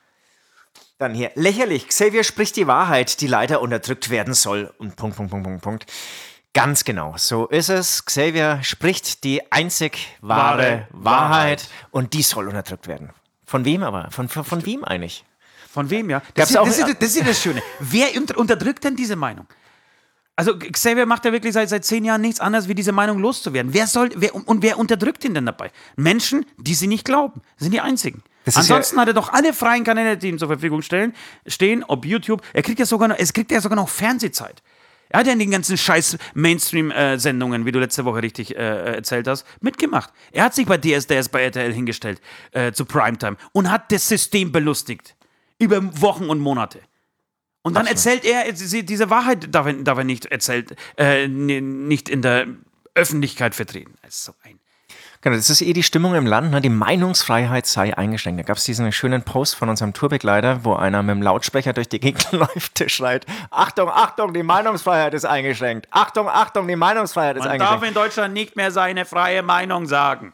Dann hier, lächerlich, Xavier spricht die Wahrheit, die leider unterdrückt werden soll. Und Punkt, Punkt, Punkt, Punkt, Punkt. Ganz genau, so ist es. Xavier spricht die einzig wahre, Wahre Wahrheit, Wahrheit. und die soll unterdrückt werden. Von wem aber? Von, von, von wem eigentlich? Von wem, ja? Gab's Das, ist, auch- das, ist, das ist das Schöne. Wer unter, unterdrückt denn diese Meinung? Also Xavier macht ja wirklich seit, seit zehn Jahren nichts anderes, wie diese Meinung loszuwerden. Wer soll, wer, und wer unterdrückt ihn denn dabei? Menschen, die sie nicht glauben. Das sind die einzigen. Das ist Ansonsten ja- hat er doch alle freien Kanäle, die ihm zur Verfügung stellen, stehen, ob YouTube. Er kriegt ja sogar noch, es kriegt ja sogar noch Fernsehzeit. Er hat ja in den ganzen scheiß Mainstream-Sendungen, wie du letzte Woche richtig äh, erzählt hast, mitgemacht. Er hat sich bei D S D S, bei R T L hingestellt, äh, zu Primetime und hat das System belustigt. Über Wochen und Monate. Und dann erzählt er, sie- diese Wahrheit darf er, darf er nicht erzählt, äh, n- nicht in der Öffentlichkeit vertreten. Das ist so ein. Genau, das ist eh die Stimmung im Land, ne? Die Meinungsfreiheit sei eingeschränkt. Da gab es diesen schönen Post von unserem Tourbegleiter, wo einer mit dem Lautsprecher durch die Gegend läuft, der schreit, Achtung, Achtung, die Meinungsfreiheit ist eingeschränkt. Achtung, Achtung, die Meinungsfreiheit ist Man darf eingeschränkt. in Deutschland nicht mehr seine freie Meinung sagen.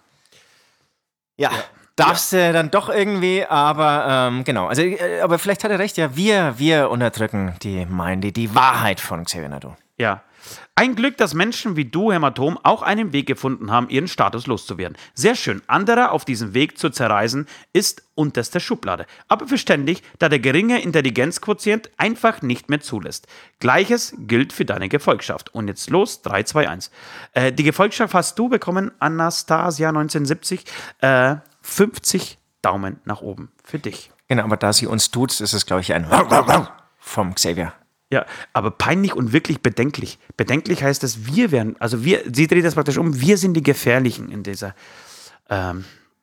Ja, darfst du dann doch irgendwie, aber ähm, genau. Also, äh, aber vielleicht hat er recht, ja, wir, wir unterdrücken die, mein, die, die Wahrheit von Xavier Naidoo. Ja. Ein Glück, dass Menschen wie du, Hämatom, auch einen Weg gefunden haben, ihren Status loszuwerden. Sehr schön. Anderer auf diesem Weg zu zerreißen, ist unterste Schublade. Aber verständlich, da der geringe Intelligenzquotient einfach nicht mehr zulässt. Gleiches gilt für deine Gefolgschaft. Und jetzt los, drei, zwei, eins. Äh, die Gefolgschaft hast du bekommen, Anastasia neunzehnhundertsiebzig. Äh, fünfzig Daumen nach oben für dich. Genau, aber da sie uns tut, ist es, glaube ich, ein vom Xavier. Ja, aber peinlich und wirklich bedenklich. Bedenklich heißt es, wir werden, also wir, sie dreht das praktisch um, wir sind die Gefährlichen in dieser, ähm,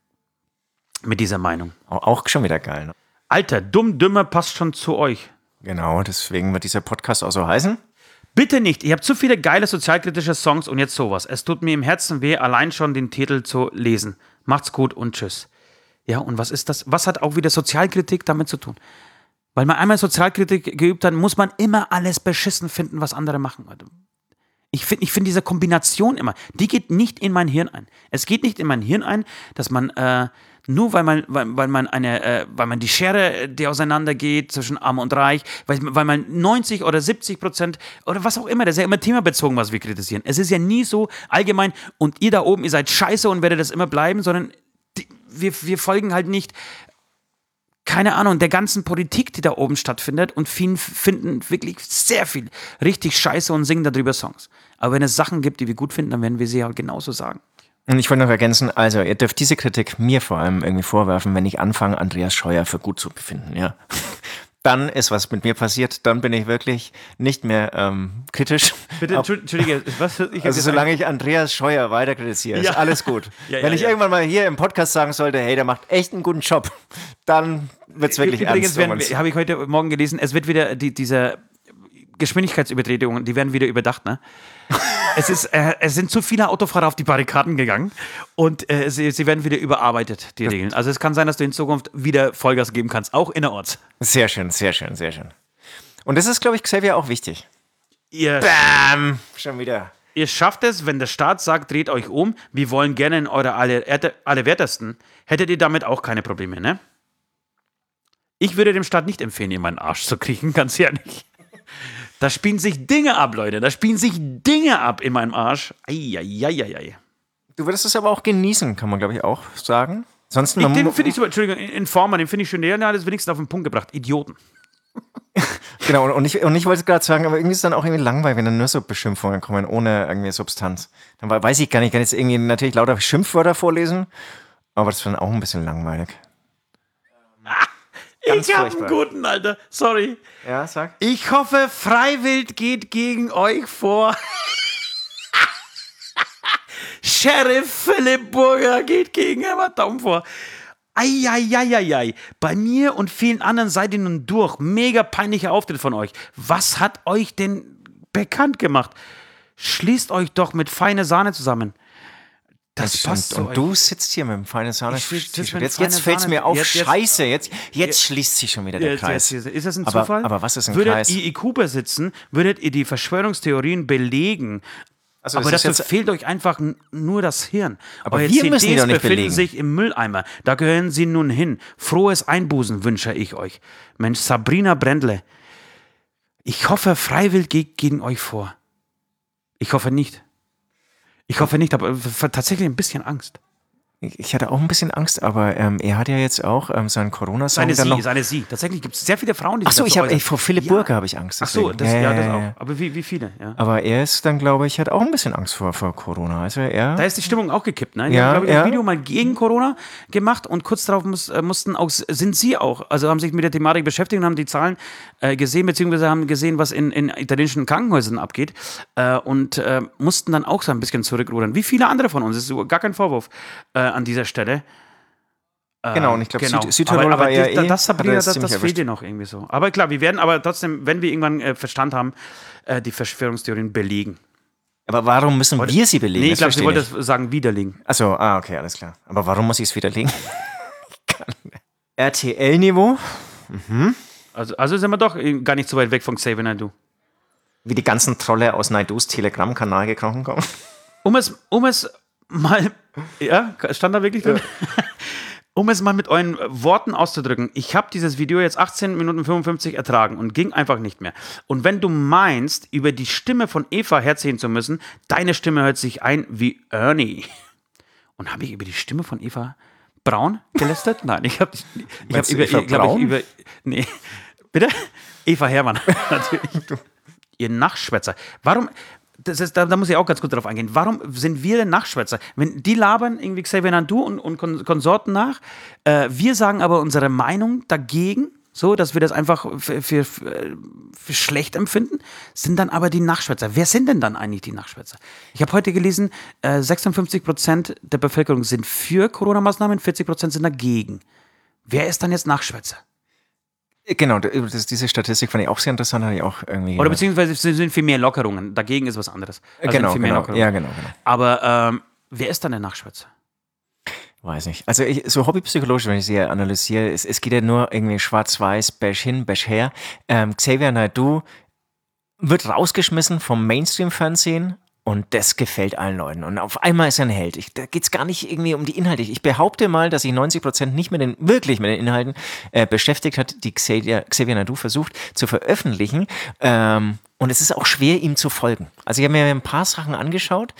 mit dieser Meinung. Auch schon wieder geil, ne? Alter, dumm, dümmer passt schon zu euch. Genau, deswegen wird dieser Podcast auch so heißen. Bitte nicht, ihr habt zu viele geile sozialkritische Songs und jetzt sowas. Es tut mir im Herzen weh, allein schon den Titel zu lesen. Macht's gut und tschüss. Ja, und was ist das? Was hat auch wieder Sozialkritik damit zu tun? Weil man einmal Sozialkritik geübt hat, muss man immer alles beschissen finden, was andere machen. Ich finde ich find diese Kombination immer, die geht nicht in mein Hirn ein. Es geht nicht in mein Hirn ein, dass man äh, nur weil man, weil, weil man eine, äh, weil man die Schere, die auseinandergeht zwischen Arm und Reich, weil, weil man neunzig oder siebzig Prozent oder was auch immer, das ist ja immer themabezogen, was wir kritisieren. Es ist ja nie so allgemein und ihr da oben, ihr seid scheiße und werdet das immer bleiben, sondern die, wir, wir folgen halt nicht keine Ahnung, der ganzen Politik, die da oben stattfindet und vielen finden wirklich sehr viel richtig scheiße und singen darüber Songs. Aber wenn es Sachen gibt, die wir gut finden, dann werden wir sie halt genauso sagen. Und ich wollte noch ergänzen, also ihr dürft diese Kritik mir vor allem irgendwie vorwerfen, wenn ich anfange, Andreas Scheuer für gut zu befinden, ja. Dann ist was mit mir passiert, dann bin ich wirklich nicht mehr ähm, kritisch. Bitte, Entschuldige, was? Ich also solange ich Andreas Scheuer weiter kritisiere, ist ja. alles gut. Ja, ja, Wenn ich ja. irgendwann mal hier im Podcast sagen sollte, hey, der macht echt einen guten Job, dann wird es wirklich Übrigens ernst. habe ich heute Morgen gelesen, es wird wieder, die, diese Geschwindigkeitsübertretungen, die werden wieder überdacht, ne? Es, ist, äh, es sind zu viele Autofahrer auf die Barrikaden gegangen und äh, sie, sie werden wieder überarbeitet, die Regeln. Also es kann sein, dass du in Zukunft wieder Vollgas geben kannst, auch innerorts. Sehr schön, sehr schön, sehr schön. Und das ist, glaube ich, Xavier auch wichtig. Ihr, Bam! Schon wieder. ihr schafft es, wenn der Staat sagt, dreht euch um, wir wollen gerne in eure alle, Allerwertesten, hättet ihr damit auch keine Probleme, ne? Ich würde dem Staat nicht empfehlen, in meinen Arsch zu kriechen, ganz ehrlich. Da spielen sich Dinge ab, Leute. Da spielen sich Dinge ab in meinem Arsch. Eieieiei. Du würdest es aber auch genießen, kann man, glaube ich, auch sagen. Sonst Ich, den finde ich super, Entschuldigung, Informer, den finde ich schön. Der hat es wenigstens auf den Punkt gebracht. Idioten. Genau, und ich, und ich wollte gerade sagen, aber irgendwie ist es dann auch irgendwie langweilig, wenn dann nur so Beschimpfungen kommen, ohne irgendwie Substanz. Dann weiß ich gar nicht, ich kann jetzt irgendwie natürlich lauter Schimpfwörter vorlesen, aber das ist dann auch ein bisschen langweilig. Ganz ich habe einen furchtbar. guten, Alter. Sorry. Ja, sag. Ich hoffe, Freiwild geht gegen euch vor. Sheriff Philipp Burger geht gegen Hämatom vor. Eieieiei. Bei mir und vielen anderen seid ihr nun durch. Mega peinlicher Auftritt von euch. Was hat euch denn bekannt gemacht? Schließt euch doch mit feine Sahne zusammen. Das und, passt und, zu und euch. du sitzt hier mit dem feinen Sahne. Ich sitz mit Jetzt, feiner jetzt fällt es Sahne. mir auf, Jetzt- jetzt- scheiße, jetzt, jetzt schließt sich schon wieder der Jetzt- Kreis. jetzt- Ist das ein aber, Zufall? aber was ist ein würdet Kreis? ihr I Q besitzen, würdet ihr die Verschwörungstheorien belegen. Also aber das ist dazu jetzt- fehlt euch einfach n- nur das Hirn. Aber Eure wir müssen die C Ds doch nicht befinden belegen. sich im Mülleimer. Da gehören sie nun hin. Frohes Einbußen wünsche ich euch. Mensch, Sabrina Brendle. Ich hoffe, Freiwild geht gegen euch vor. Ich hoffe nicht. Ich hoffe nicht, aber f- tatsächlich ein bisschen Angst. Ich ich hatte auch ein bisschen Angst, aber ähm, er hat ja jetzt auch ähm, seinen Corona-Song Seine dann sie, noch... seine sie. Tatsächlich gibt es sehr viele Frauen, die Ach so, sich ich dazu habe äußern. vor Philipp Ja. Burger habe ich Angst. Ach so, deswegen. das, ja, das ja, auch. ja. Aber wie, wie viele? Ja. Aber er ist dann, glaube ich, hat auch ein bisschen Angst vor, vor Corona. Also er... Da ist die Stimmung auch gekippt, ne? Die Ja, haben, glaube ich, ja. ein Video mal gegen Corona gemacht und kurz darauf muss, äh, mussten auch, sind sie auch, also haben sich mit der Thematik beschäftigt und haben die Zahlen äh, gesehen, beziehungsweise haben gesehen, was in, in italienischen Krankenhäusern abgeht äh, und äh, mussten dann auch so ein bisschen zurückrudern. Wie viele andere von uns, das ist gar kein Vorwurf äh, an dieser Stelle. Äh, Genau, und ich glaube, genau. Süd Südtirol aber, aber war ja das, eh... das, Sabrina, hat er das, das ziemlich fehlt erwischt. dir noch irgendwie so. Aber klar, wir werden aber trotzdem, wenn wir irgendwann äh, Verstand haben, äh, die Verschwörungstheorien belegen. Aber warum müssen wir sie belegen? Nee, ich Das glaube, sie verstehe wollte ich nicht. das sagen, widerlegen. Achso, ah, okay, alles klar. Aber warum muss ich es widerlegen? R T L-Niveau, Also, also sind wir doch äh, gar nicht so weit weg von Xavier Naidoo. wie die ganzen Trolle aus Naidus Telegram-Kanal gekrochen kommen. Um es, um es mal, ja, stand da wirklich drin? Um es mal mit euren Worten auszudrücken, ich habe dieses Video jetzt achtzehn Minuten fünfundfünfzig ertragen und ging einfach nicht mehr. Und wenn du meinst, über die Stimme von Eva herziehen zu müssen, deine Stimme hört sich ein wie Ernie. Und habe ich über die Stimme von Eva Braun gelästert? Nein, ich habe ich hab über, Eva ich, glaub Braun? ich, über, nee, bitte? Eva Herrmann, natürlich. Ihr Nachschwätzer. Warum, das ist, da, da muss ich auch ganz gut drauf eingehen, warum sind wir denn Nachschwätzer? Wenn die labern irgendwie Xavier Naidoo und, und Konsorten nach, äh, wir sagen aber unsere Meinung dagegen, so, dass wir das einfach für, für, für schlecht empfinden, sind dann aber die Nachschwätzer. Wer sind denn dann eigentlich die Nachschwätzer? Ich habe heute gelesen, äh, sechsundfünfzig Prozent der Bevölkerung sind für Corona-Maßnahmen, vierzig Prozent sind dagegen. Wer ist dann jetzt Nachschwätzer? Genau, das, diese Statistik fand ich auch sehr interessant, hatte ich auch irgendwie. Oder beziehungsweise es sind viel mehr Lockerungen, dagegen ist was anderes. Also genau, viel mehr genau. Lockerungen. Ja, genau, genau. Aber ähm, wer ist dann der Nachschwätzer? Weiß nicht. Also ich, so hobbypsychologisch, wenn ich sie analysiere, es, es geht ja nur irgendwie schwarz-weiß, bash hin, bash her. Ähm, Xavier Naidoo wird rausgeschmissen vom Mainstream-Fernsehen und das gefällt allen Leuten. Und auf einmal ist er ein Held. Ich, da geht es gar nicht irgendwie um die Inhalte. Ich behaupte mal, dass sich neunzig Prozent nicht mit den, wirklich mit den Inhalten äh, beschäftigt hat, die Xavier, Xavier Naidoo versucht zu veröffentlichen. Ähm, und es ist auch schwer, ihm zu folgen. Also ich habe mir ein paar Sachen angeschaut.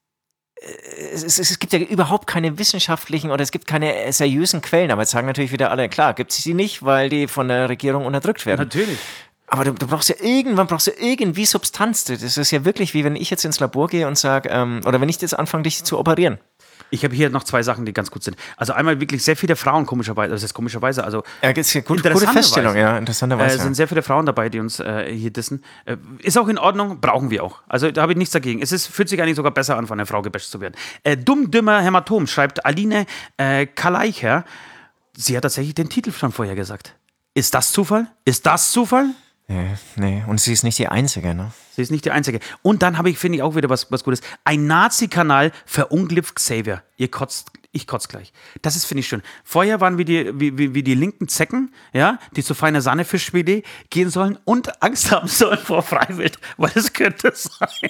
Es, es, es gibt ja überhaupt keine wissenschaftlichen oder es gibt keine seriösen Quellen, aber jetzt sagen natürlich wieder alle, klar, gibt es sie nicht, weil die von der Regierung unterdrückt werden. Natürlich. Aber du, du brauchst ja irgendwann, brauchst du irgendwie Substanz. Das ist ja wirklich wie wenn ich jetzt ins Labor gehe und sage, ähm, oder wenn ich jetzt anfange, dich zu operieren. Ich habe hier noch zwei Sachen, die ganz gut sind. Also einmal wirklich sehr viele Frauen, komischerweise, das ist komischerweise, also Ja, das ist ja gut, gute Feststellung, ja, interessanterweise. Es äh, sind sehr viele Frauen dabei, die uns äh, hier dissen. Äh, ist auch in Ordnung, brauchen wir auch. Also da habe ich nichts dagegen. Es ist, fühlt sich eigentlich sogar besser an, von einer Frau gebasht zu werden. Äh, Dumm, dümmer Hämatom, schreibt Aline äh, Kaleicher. Sie hat tatsächlich den Titel schon vorher gesagt. Ist das Zufall? Ist das Zufall? Nee, nee, und sie ist nicht die Einzige, ne? Sie ist nicht die Einzige. Und dann habe ich, finde ich, auch wieder was, was Gutes. Ein Nazi-Kanal verunglückt Xavier. Ihr kotzt, ich kotze gleich. Das ist, finde ich, schön. Vorher waren wir die, wie, wie, wie die linken Zecken, ja, die zu feiner Sahnefischfilet gehen sollen und Angst haben sollen vor Freiwild, weil es könnte sein,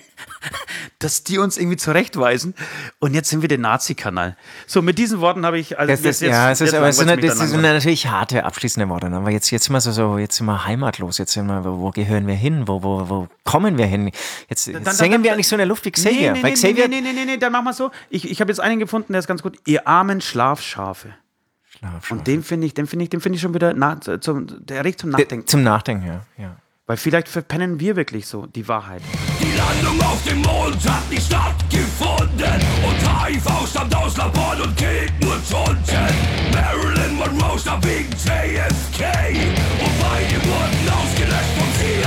dass die uns irgendwie zurechtweisen. Und jetzt sind wir der Nazi-Kanal. So, mit diesen Worten habe ich, also Das, das, jetzt, ja, es ist, jetzt aber es sind, langweilt's das mich sind dann natürlich harte abschließende Worte. Ne? Aber jetzt, jetzt sind wir so, so, jetzt sind wir heimatlos. Jetzt sind wir, wo, wo gehören wir hin? Wo, wo, wo kommen wir hin? Jetzt, jetzt dann- singen dann- wir eigentlich so in der Luft wie Xavier. Nee, nee, Weil nee, Xavier nee, nee, nee, nee, dann machen wir es so. Ich, ich habe jetzt einen gefunden, der ist ganz gut. Ihr armen Schlafschafe. Schlaf, Und den finde ich, den finde ich, den finde ich schon wieder na, zum, der regt zum schlaf. Nachdenken. Zum Nachdenken, ja. ja. Weil vielleicht verpennen wir wirklich so die Wahrheit. Die Landung auf dem Mond hat nicht stattgefunden und H I V stammt aus Laboren und geht nur zu unten. Marilyn Monroe starb wegen J F K und beide wurden ausgelöscht vom C I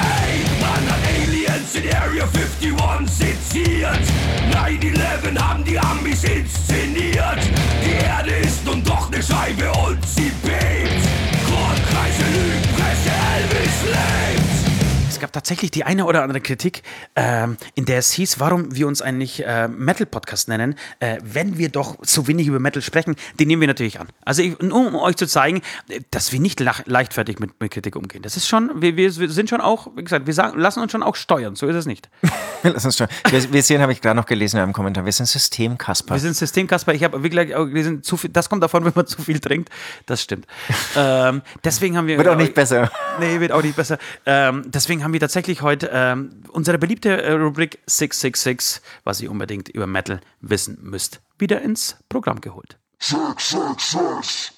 A. Man hat Aliens in Area einundfünfzig seziert. neun elf haben die Amis inszeniert. Die Erde ist nun doch eine Scheibe und sie bebt. Kornkreise, Lügenpresse, Elvis lebt. Es gab tatsächlich die eine oder andere Kritik, ähm, in der es hieß, warum wir uns eigentlich äh, Metal-Podcast nennen, äh, wenn wir doch so wenig über Metal sprechen. Den nehmen wir natürlich an. Also ich, um euch zu zeigen, dass wir nicht lach, leichtfertig mit, mit Kritik umgehen. Das ist schon, wir, wir sind schon auch, wie gesagt, wir sagen, lassen uns schon auch steuern. So ist es nicht. Lass uns schon. Wir, wir sehen, habe ich gerade noch gelesen in einem Kommentar, wir sind Systemkasper. Wir sind Systemkasper. Ich habe wirklich auch gelesen, zu viel, das kommt davon, wenn man zu viel trinkt. Das stimmt. ähm, deswegen haben wir... Wird auch nicht besser. Nee, wird auch nicht besser. Ähm, deswegen haben wir tatsächlich heute ähm, unsere beliebte äh, Rubrik sechs sechs sechs, was ihr unbedingt über Metal wissen müsst, wieder ins Programm geholt. sechs sechs sechs.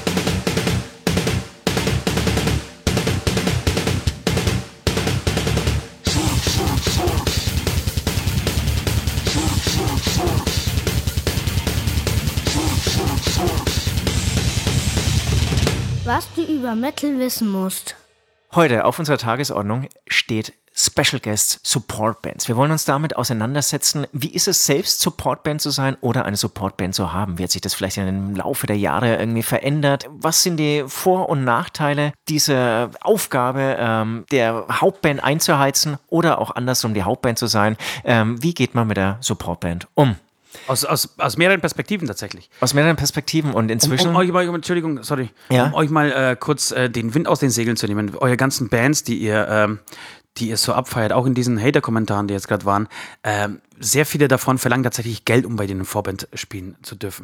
Was du über Metal wissen musst. Heute auf unserer Tagesordnung steht Special Guests Support Bands. Wir wollen uns damit auseinandersetzen, wie ist es selbst Supportband zu sein oder eine Supportband zu haben? Wie hat sich das vielleicht im Laufe der Jahre irgendwie verändert? Was sind die Vor- und Nachteile dieser Aufgabe, ähm, der Hauptband einzuheizen oder auch andersrum die Hauptband zu sein? Ähm, wie geht man mit der Supportband um? Aus, aus, aus mehreren Perspektiven tatsächlich. Aus mehreren Perspektiven und Um, inzwischen... um euch mal, Entschuldigung, sorry, Ja? um euch mal äh, kurz äh, den Wind aus den Segeln zu nehmen. Eure ganzen Bands, die ihr, ähm, die ihr so abfeiert, auch in diesen Hater-Kommentaren, die jetzt gerade waren, ähm, sehr viele davon verlangen tatsächlich Geld, um bei den Vorband spielen zu dürfen.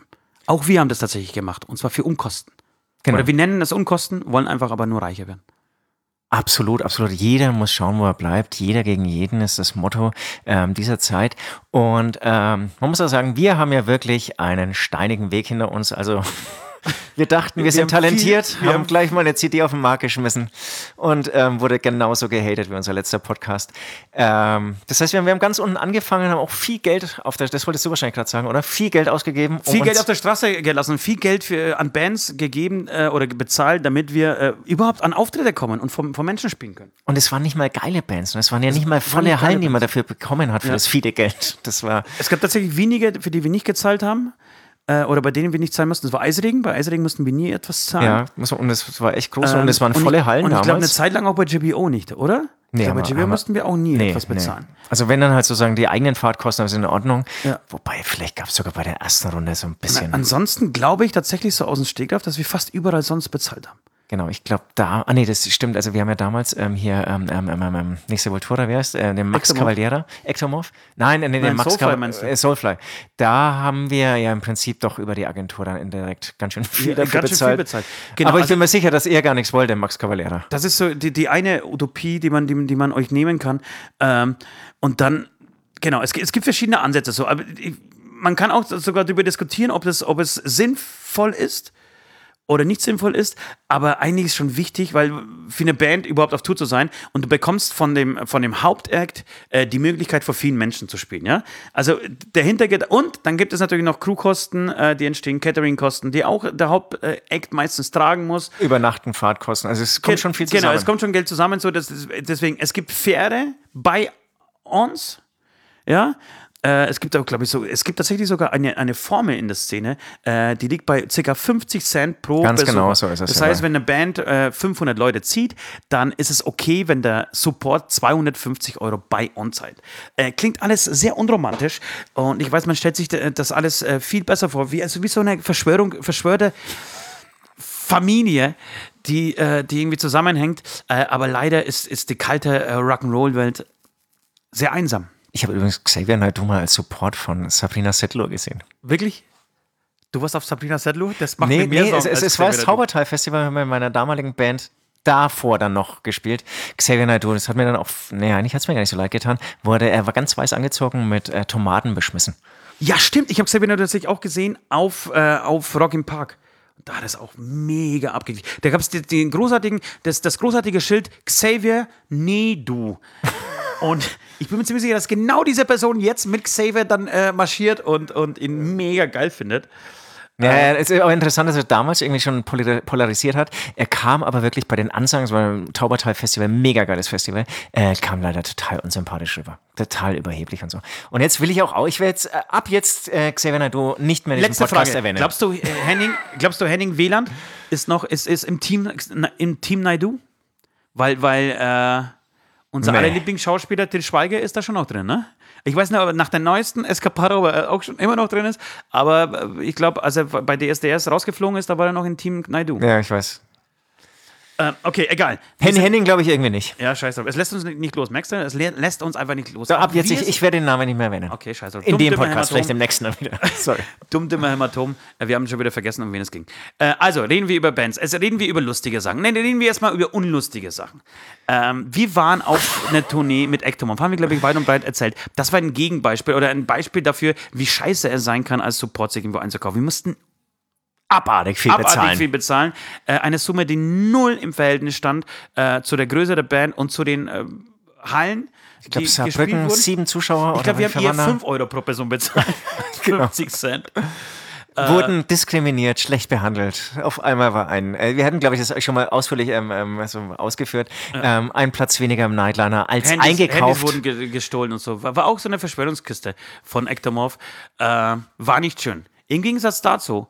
Auch wir haben das tatsächlich gemacht, und zwar für Unkosten. Genau. Oder wir nennen es Unkosten, wollen einfach aber nur reicher werden. Absolut, absolut. Jeder muss schauen, wo er bleibt. Jeder gegen jeden ist das Motto ähm, dieser Zeit. Und ähm, man muss auch sagen, wir haben ja wirklich einen steinigen Weg hinter uns. Also wir dachten, wir, wir sind talentiert, viel, wir haben, haben gleich mal eine C D auf den Markt geschmissen und ähm, wurde genauso gehatet wie unser letzter Podcast. Ähm, das heißt, wir haben, wir haben ganz unten angefangen, haben auch viel Geld auf der, das wolltest du wahrscheinlich gerade sagen, oder? Viel Geld ausgegeben. Um viel Geld auf der Straße gelassen, viel Geld für, an Bands gegeben äh, oder bezahlt, damit wir äh, überhaupt an Auftritte kommen und vom, vom Menschen spielen können. Und es waren nicht mal geile Bands, es waren ja nicht mal volle Hallen, die man dafür bekommen hat für ja. das viele Geld. Das war es gab tatsächlich wenige, für die wir nicht gezahlt haben. Oder bei denen wir nicht zahlen mussten. Das war Eisregen. Bei Eisregen mussten wir nie etwas zahlen. Ja, und es war echt groß ähm, und es waren volle ich, Hallen und damals. ich glaube, eine Zeit lang auch bei J B O nicht, oder? Nee, glaube, bei J B O mussten wir auch nie nee, etwas bezahlen. Nee. Also wenn dann halt sozusagen die eigenen Fahrtkosten sind in Ordnung. Ja. Wobei, vielleicht gab es sogar bei der ersten Runde so ein bisschen. Na, ansonsten glaube ich tatsächlich so aus dem Stegreif, dass wir fast überall sonst bezahlt haben. Genau, ich glaube da, ah nee, das stimmt, also wir haben ja damals ähm, hier, ähm, ähm, ähm, nicht Sepultura, wer ist, äh, den Max Ectomorph. Cavaliera, Ectomorph? Nein, nee, den Max Soulfly, äh, Soulfly. Da haben wir ja im Prinzip doch über die Agentur dann indirekt ganz schön viel ja, dafür ganz bezahlt. Schön viel bezahlt. Genau, Aber ich also, bin mir sicher, dass er gar nichts wollte, Max Cavaliera. Das ist so die, die eine Utopie, die man, die, die man euch nehmen kann. Ähm, und dann, genau, es, es gibt verschiedene Ansätze. So, aber ich, man kann auch sogar darüber diskutieren, ob, das, ob es sinnvoll ist, oder nicht sinnvoll ist, aber eigentlich ist schon wichtig, weil für eine Band überhaupt auf Tour zu sein und du bekommst von dem, von dem Hauptact äh, die Möglichkeit, vor vielen Menschen zu spielen, ja? Also der Hintergrund, und dann gibt es natürlich noch Crewkosten, äh, die entstehen, Cateringkosten, die auch der Hauptact meistens tragen muss. Übernachten, Fahrtkosten, also es kommt Ge- schon viel zusammen. Genau, es kommt schon Geld zusammen, so dass, deswegen, es gibt Fähre bei uns, ja? Äh, es gibt auch, glaube ich, so, es gibt tatsächlich sogar eine, eine Formel in der Szene, äh, die liegt bei ca. fünfzig Cent pro Ganz Person. genau so ist es. Das ja heißt, bei. wenn eine Band äh, fünfhundert Leute zieht, dann ist es okay, wenn der Support zweihundertfünfzig Euro bei On-Site. Äh, klingt alles sehr unromantisch und ich weiß, man stellt sich das alles äh, viel besser vor, wie, also wie so eine Verschwörung, verschwörte Familie, die, äh, die irgendwie zusammenhängt, äh, aber leider ist, ist die kalte äh, Rock'n'Roll-Welt sehr einsam. Ich habe übrigens Xavier Naidoo mal als Support von Sabrina Settler gesehen. Wirklich? Du warst auf Sabrina Settler? Das macht nee, mir mehr nee, Sorgen es, es, es war das Zaubertal-Festival mit meiner damaligen Band davor dann noch gespielt. Xavier Naidoo, das hat mir dann auch, nee, eigentlich hat es mir gar nicht so leid getan, wurde, er war ganz weiß angezogen mit äh, Tomaten beschmissen. Ja, stimmt. Ich habe Xavier Naidoo tatsächlich auch gesehen auf, äh, auf Rock im Park. Da hat es auch mega abgeglichen. Da gab es den großartigen, das, das großartige Schild Xavier Naidoo. Und ich bin mir ziemlich sicher, dass genau diese Person jetzt mit Xavier dann äh, marschiert und, und ihn mega geil findet. Ja, äh, es ist auch interessant, dass er damals irgendwie schon polarisiert hat. Er kam aber wirklich bei den Ansagen, es war ein Taubertal-Festival, mega geiles Festival, äh, kam leider total unsympathisch rüber. Total überheblich und so. Und jetzt will ich auch, auch ich werde jetzt, äh, ab jetzt äh, Xavier Naidoo nicht mehr in diesem Podcast erwähnen. Glaubst du, äh, Henning, glaubst du, Henning Wieland ist noch, ist, ist im Team, im Team Naidoo? Weil, weil, äh, unser nee. aller Lieblingsschauspieler Til Schweiger ist da schon noch drin, ne? Ich weiß nicht, ob nach der neuesten Escapado ob er auch schon immer noch drin ist, aber ich glaube, als er bei D S D S rausgeflogen ist, da war er noch im Team Naidoo. Ja, ich weiß. Ähm, okay, egal. Hen Henning glaube ich irgendwie nicht. Ja, scheiß drauf. Es lässt uns nicht los, merkst du? Es lässt uns einfach nicht los. So, ab jetzt, ich, ich werde den Namen nicht mehr erwähnen. Okay, scheiß drauf. In dem Podcast, vielleicht im nächsten Mal wieder. Sorry. Dumm, dummer Hämatom. Wir haben schon wieder vergessen, um wen es ging. Äh, also, reden wir über Bands. Also, reden wir über lustige Sachen. Nein, reden wir erstmal über unlustige Sachen. Ähm, wir waren auf einer Tournee mit Ectomorph. Haben wir, glaube ich, weit und breit erzählt. Das war ein Gegenbeispiel oder ein Beispiel dafür, wie scheiße es sein kann, als Support sich irgendwo einzukaufen. Wir mussten abartig viel abartig bezahlen. viel bezahlen. Äh, eine Summe, die null im Verhältnis stand äh, zu der Größe der Band und zu den äh, Hallen. Ich glaube, Saarbrücken, sieben Zuschauer. Ich glaube, wir haben eher fünf Euro pro Person bezahlt. Genau. fünfzig Cent. Wurden diskriminiert, schlecht behandelt. Auf einmal war ein, äh, wir hatten, glaube ich, das euch schon mal ausführlich ähm, ähm, so ausgeführt, ja. ähm, ein Platz weniger im Nightliner als Handys, eingekauft. Handys wurden ge- gestohlen und so. War, war auch so eine Verschwörungskiste von Ectomorph. Äh, war nicht schön. Im Gegensatz dazu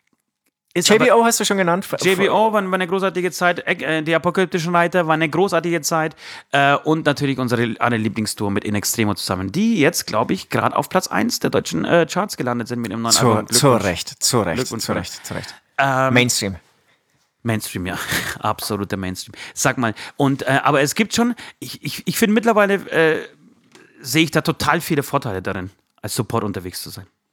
ist J B O hast du schon genannt? J B O war, war eine großartige Zeit, äh, die apokalyptischen Reiter war eine großartige Zeit äh, und natürlich unsere eine Lieblingstour mit In Extremo zusammen, die jetzt, glaube ich, gerade auf Platz eins der deutschen äh, Charts gelandet sind mit dem neuen zu, Album. Zu Recht, zu Recht, zu Recht, zu Recht. Ähm, Mainstream. Mainstream, ja. Absoluter Mainstream. Sag mal, und äh, aber es gibt schon, ich, ich, ich finde mittlerweile äh, sehe ich da total viele Vorteile darin, als Support unterwegs zu sein.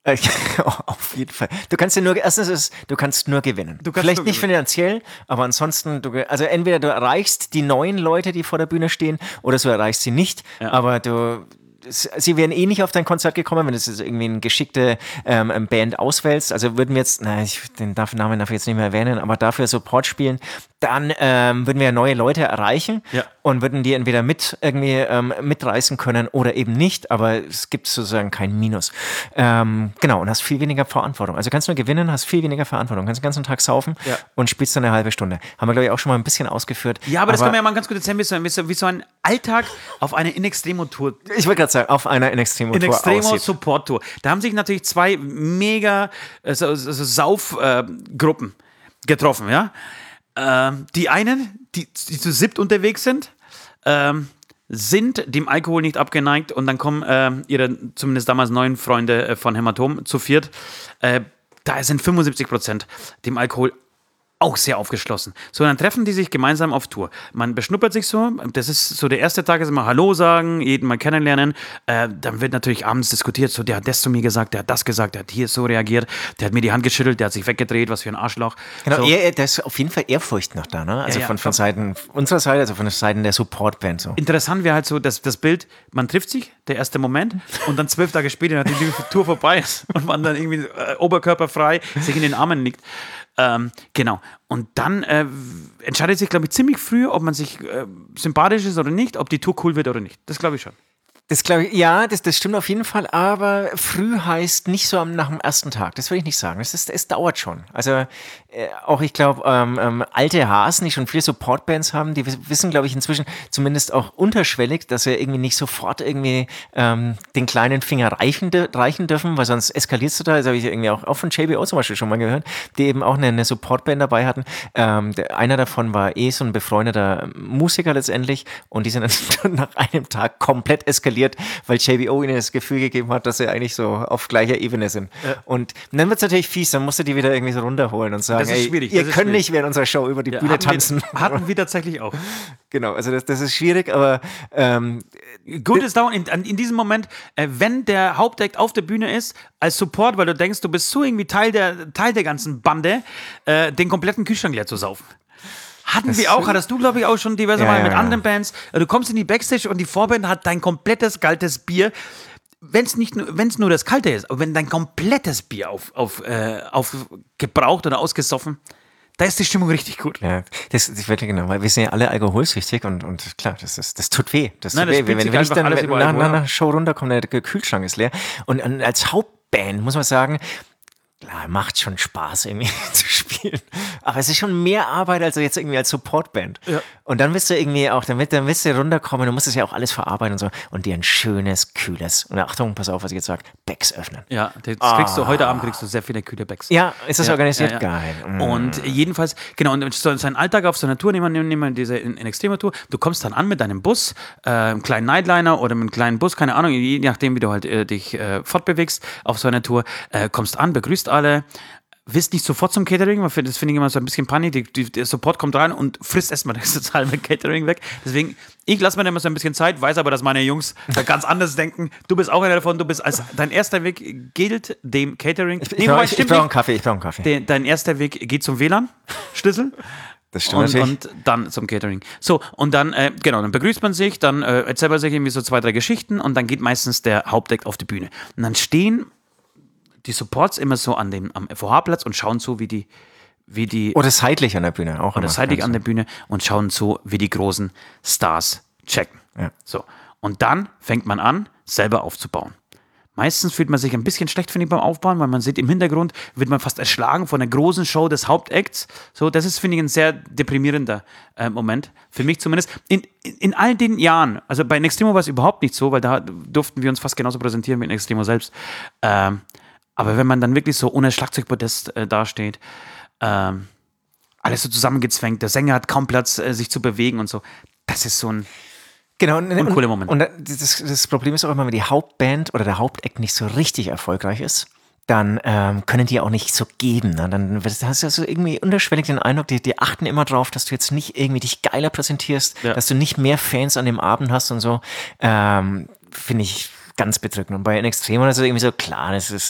Äh, Auf jeden Fall. Du kannst ja nur, erstens ist, du kannst nur gewinnen. Du kannst Vielleicht nur nicht gewinnen. finanziell, aber ansonsten, du, also entweder du erreichst die neuen Leute, die vor der Bühne stehen, oder du erreichst sie nicht, Ja. aber du, sie wären eh nicht auf dein Konzert gekommen, wenn du jetzt irgendwie eine geschickte ähm, Band auswählst. Also würden wir jetzt, nein, ich, den darf, Namen darf ich jetzt nicht mehr erwähnen, aber dafür Support spielen, dann ähm, würden wir neue Leute erreichen Ja. und würden die entweder mit irgendwie ähm, mitreißen können oder eben nicht, aber es gibt sozusagen kein Minus. Ähm, genau, und hast viel weniger Verantwortung. Also kannst nur gewinnen, hast viel weniger Verantwortung, kannst den ganzen Tag saufen Ja. und spielst dann eine halbe Stunde. Haben wir, glaube ich, auch schon mal ein bisschen ausgeführt. Ja, aber das kann man ja mal ganz gut erzählen, wie so, wie so, wie so ein Alltag auf einer In Extremo-Tour. Ich wollte gerade sagen, auf einer In Extremo In Tour Extremo aussieht. Support Tour. Da haben sich natürlich zwei mega äh, so, so, so Saufgruppen getroffen, ja. Ähm, die einen, die, die zu siebt unterwegs sind, ähm, sind dem Alkohol nicht abgeneigt und dann kommen äh, ihre zumindest damals neuen Freunde äh, von Hämatom zu viert. Äh, da sind fünfundsiebzig Prozent dem Alkohol auch sehr aufgeschlossen. So, dann treffen die sich gemeinsam auf Tour. Man beschnuppert sich so, das ist so der erste Tag, ist immer Hallo sagen, jeden mal kennenlernen. Äh, dann wird natürlich abends diskutiert, so der hat das zu mir gesagt, der hat das gesagt, der hat hier so reagiert, der hat mir die Hand geschüttelt, der hat sich weggedreht, was für ein Arschloch. Genau, so. er, da ist auf jeden Fall Ehrfurcht noch da, ne? Also Ja, ja, von, von klar. Seiten unserer Seite, also von den Seiten der Supportband so. Interessant wäre halt so das, das Bild, man trifft sich, der erste Moment, und dann zwölf Tage später, nachdem die Tour vorbei ist und man dann irgendwie äh, oberkörperfrei sich in den Armen liegt. Ähm, genau. Und dann äh, entscheidet sich, glaube ich, ziemlich früh, ob man sich äh, sympathisch ist oder nicht, ob die Tour cool wird oder nicht. Das glaube ich schon. Das glaube ich, ja, das, das stimmt auf jeden Fall, aber früh heißt nicht so am, nach dem ersten Tag, das würde ich nicht sagen, das ist, es dauert schon. Also äh, auch, ich glaube, ähm, ähm, alte Hasen, die schon viele Supportbands haben, die wissen, glaube ich, inzwischen zumindest auch unterschwellig, dass wir irgendwie nicht sofort irgendwie ähm, den kleinen Finger reichen, reichen dürfen, weil sonst eskalierst du da, das habe ich irgendwie auch, auch von J B O zum Beispiel schon mal gehört, die eben auch eine, eine Supportband dabei hatten. Ähm, der, einer davon war eh so ein befreundeter Musiker letztendlich und die sind dann nach einem Tag komplett eskaliert, weil J B O ihnen das Gefühl gegeben hat, dass sie eigentlich so auf gleicher Ebene sind. Ja. Und dann wird es natürlich fies, dann musst du die wieder irgendwie so runterholen und sagen, Das ist ey, schwierig, ihr das ist könnt schwierig. nicht während unserer Show über die Ja, Bühne hatten tanzen. Wir, hatten wir tatsächlich auch. Genau, also das, das ist schwierig, aber ähm, Gut ist dauernd in, in diesem Moment, äh, wenn der Hauptact auf der Bühne ist, als Support, weil du denkst, du bist so irgendwie Teil der, Teil der ganzen Bande, äh, den kompletten Kühlschrank leer zu saufen. Hatten Das wir auch, hattest du, glaube ich, auch schon diverse Ja, Mal ja, mit ja. anderen Bands. Du kommst in die Backstage und die Vorband hat dein komplettes kaltes Bier. Wenn es nicht nur, wenn's nur das Kalte ist, aber wenn dein komplettes Bier auf, auf, äh, aufgebraucht oder ausgesoffen, da ist die Stimmung richtig gut. ja, das ist wirklich genau, weil wir sind ja alle alkoholsüchtig und, und klar, das, ist, das tut weh. Das Nein, tut das weh. spielt Wenn, sich wenn ich einfach dann alles nach, über nach Alkohol einer Show runterkomme, der Kühlschrank ist leer. Und, und als Hauptband muss man sagen, klar, macht schon Spaß irgendwie zu spielen. Aber es ist schon mehr Arbeit als jetzt irgendwie als Supportband. Ja. Und dann wirst du irgendwie auch, dann, wird, dann wirst du runterkommen, du musst es ja auch alles verarbeiten und so. Und dir ein schönes, kühles, und Achtung, pass auf, was ich jetzt sage, Becks öffnen. Ja, das kriegst du, heute Abend kriegst du sehr viele kühle Bags. Ja, ist das Ja, organisiert? ja, ja. Geil. Mm. Und jedenfalls, genau, und so sein Alltag auf so einer Tour, nehmen wir, nehmen wir diese in, in Extremo-Tour, du kommst dann an mit deinem Bus, äh, einem kleinen Nightliner oder mit einem kleinen Bus, keine Ahnung, je nachdem, wie du halt äh, dich äh, fortbewegst auf so einer Tour, äh, kommst an, begrüßt alle, willst nicht sofort zum Catering, weil das finde ich immer so ein bisschen Panik. Die, die, der Support kommt rein und frisst erstmal das halbe Catering weg. Deswegen, ich lasse mir da immer so ein bisschen Zeit, weiß aber, dass meine Jungs da ganz anders denken. Du bist auch einer davon, du bist als dein erster Weg gilt dem Catering. Ich, Nee, ich, wobei, ich, ich stimmt brauche einen nicht. Kaffee, ich brauche einen Kaffee. De, dein erster Weg geht zum W L A N-Schlüssel. Das stimmt Und, natürlich. und dann zum Catering. So, und dann, äh, genau, dann begrüßt man sich, dann äh, erzählt man sich irgendwie so zwei, drei Geschichten und dann geht meistens der Hauptact auf die Bühne. Und dann stehen die Supports immer so an dem, am F O H-Platz und schauen so, wie die, wie die Oder seitlich an der Bühne auch. oder immer. seitlich an Also, der Bühne und schauen so, wie die großen Stars checken. Ja. So. Und dann fängt man an, selber aufzubauen. Meistens fühlt man sich ein bisschen schlecht, finde ich, beim Aufbauen, weil man sieht, im Hintergrund wird man fast erschlagen von der großen Show des Hauptacts. So, das ist, finde ich, ein sehr deprimierender äh, Moment. Für mich zumindest. In, in, in all den Jahren, also bei Nextremo war es überhaupt nicht so, weil da durften wir uns fast genauso präsentieren wie Nextremo selbst. Ähm, aber wenn man dann wirklich so ohne Schlagzeugpodest äh, dasteht, ähm, alles so zusammengezwängt, der Sänger hat kaum Platz, äh, sich zu bewegen und so, das ist so ein Genau, und, und, cooler Moment. Und das, das Problem ist auch immer, wenn die Hauptband oder der Hauptact nicht so richtig erfolgreich ist, dann ähm, können die auch nicht so geben. Ne? Dann wird- hast du so irgendwie unterschwellig den Eindruck, die, die achten immer drauf, dass du jetzt nicht irgendwie dich geiler präsentierst, Ja. dass du nicht mehr Fans an dem Abend hast und so. Ähm, Finde ich ganz bedrückend. Und bei In Extremo ist es irgendwie so, klar, das ist,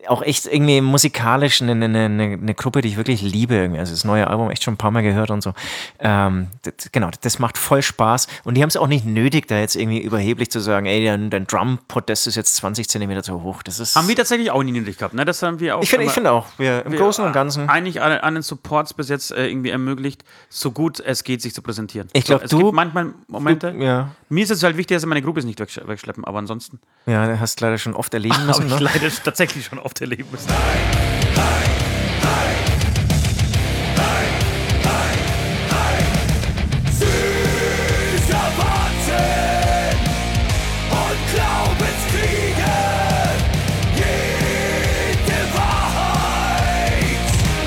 auch echt irgendwie musikalisch eine, eine, eine, eine Gruppe, die ich wirklich liebe. Irgendwie. Also das neue Album echt schon ein paar Mal gehört und so. Ähm, das, genau, das macht voll Spaß. Und die haben es auch nicht nötig, da jetzt irgendwie überheblich zu sagen, ey, dein, dein Drum-Podest ist jetzt zwanzig Zentimeter zu hoch. Das ist Haben wir tatsächlich auch nie nötig gehabt, ne? Das haben wir auch. ich finde ich find auch, wir im wir Großen und Ganzen. Eigentlich an, an den Supports bis jetzt äh, irgendwie ermöglicht, so gut es geht, sich zu präsentieren. Ich glaub, so, es du- gibt manchmal Momente. du- ja. Mir ist es halt wichtig, dass sie meine Groupies nicht wegsch- wegschleppen, aber ansonsten Ja, du hast leider schon oft erleben habe müssen. ich Ne? leider tatsächlich schon oft erleben müssen. Süßer Wahnsinn und Glaubenskriege. Jede Wahrheit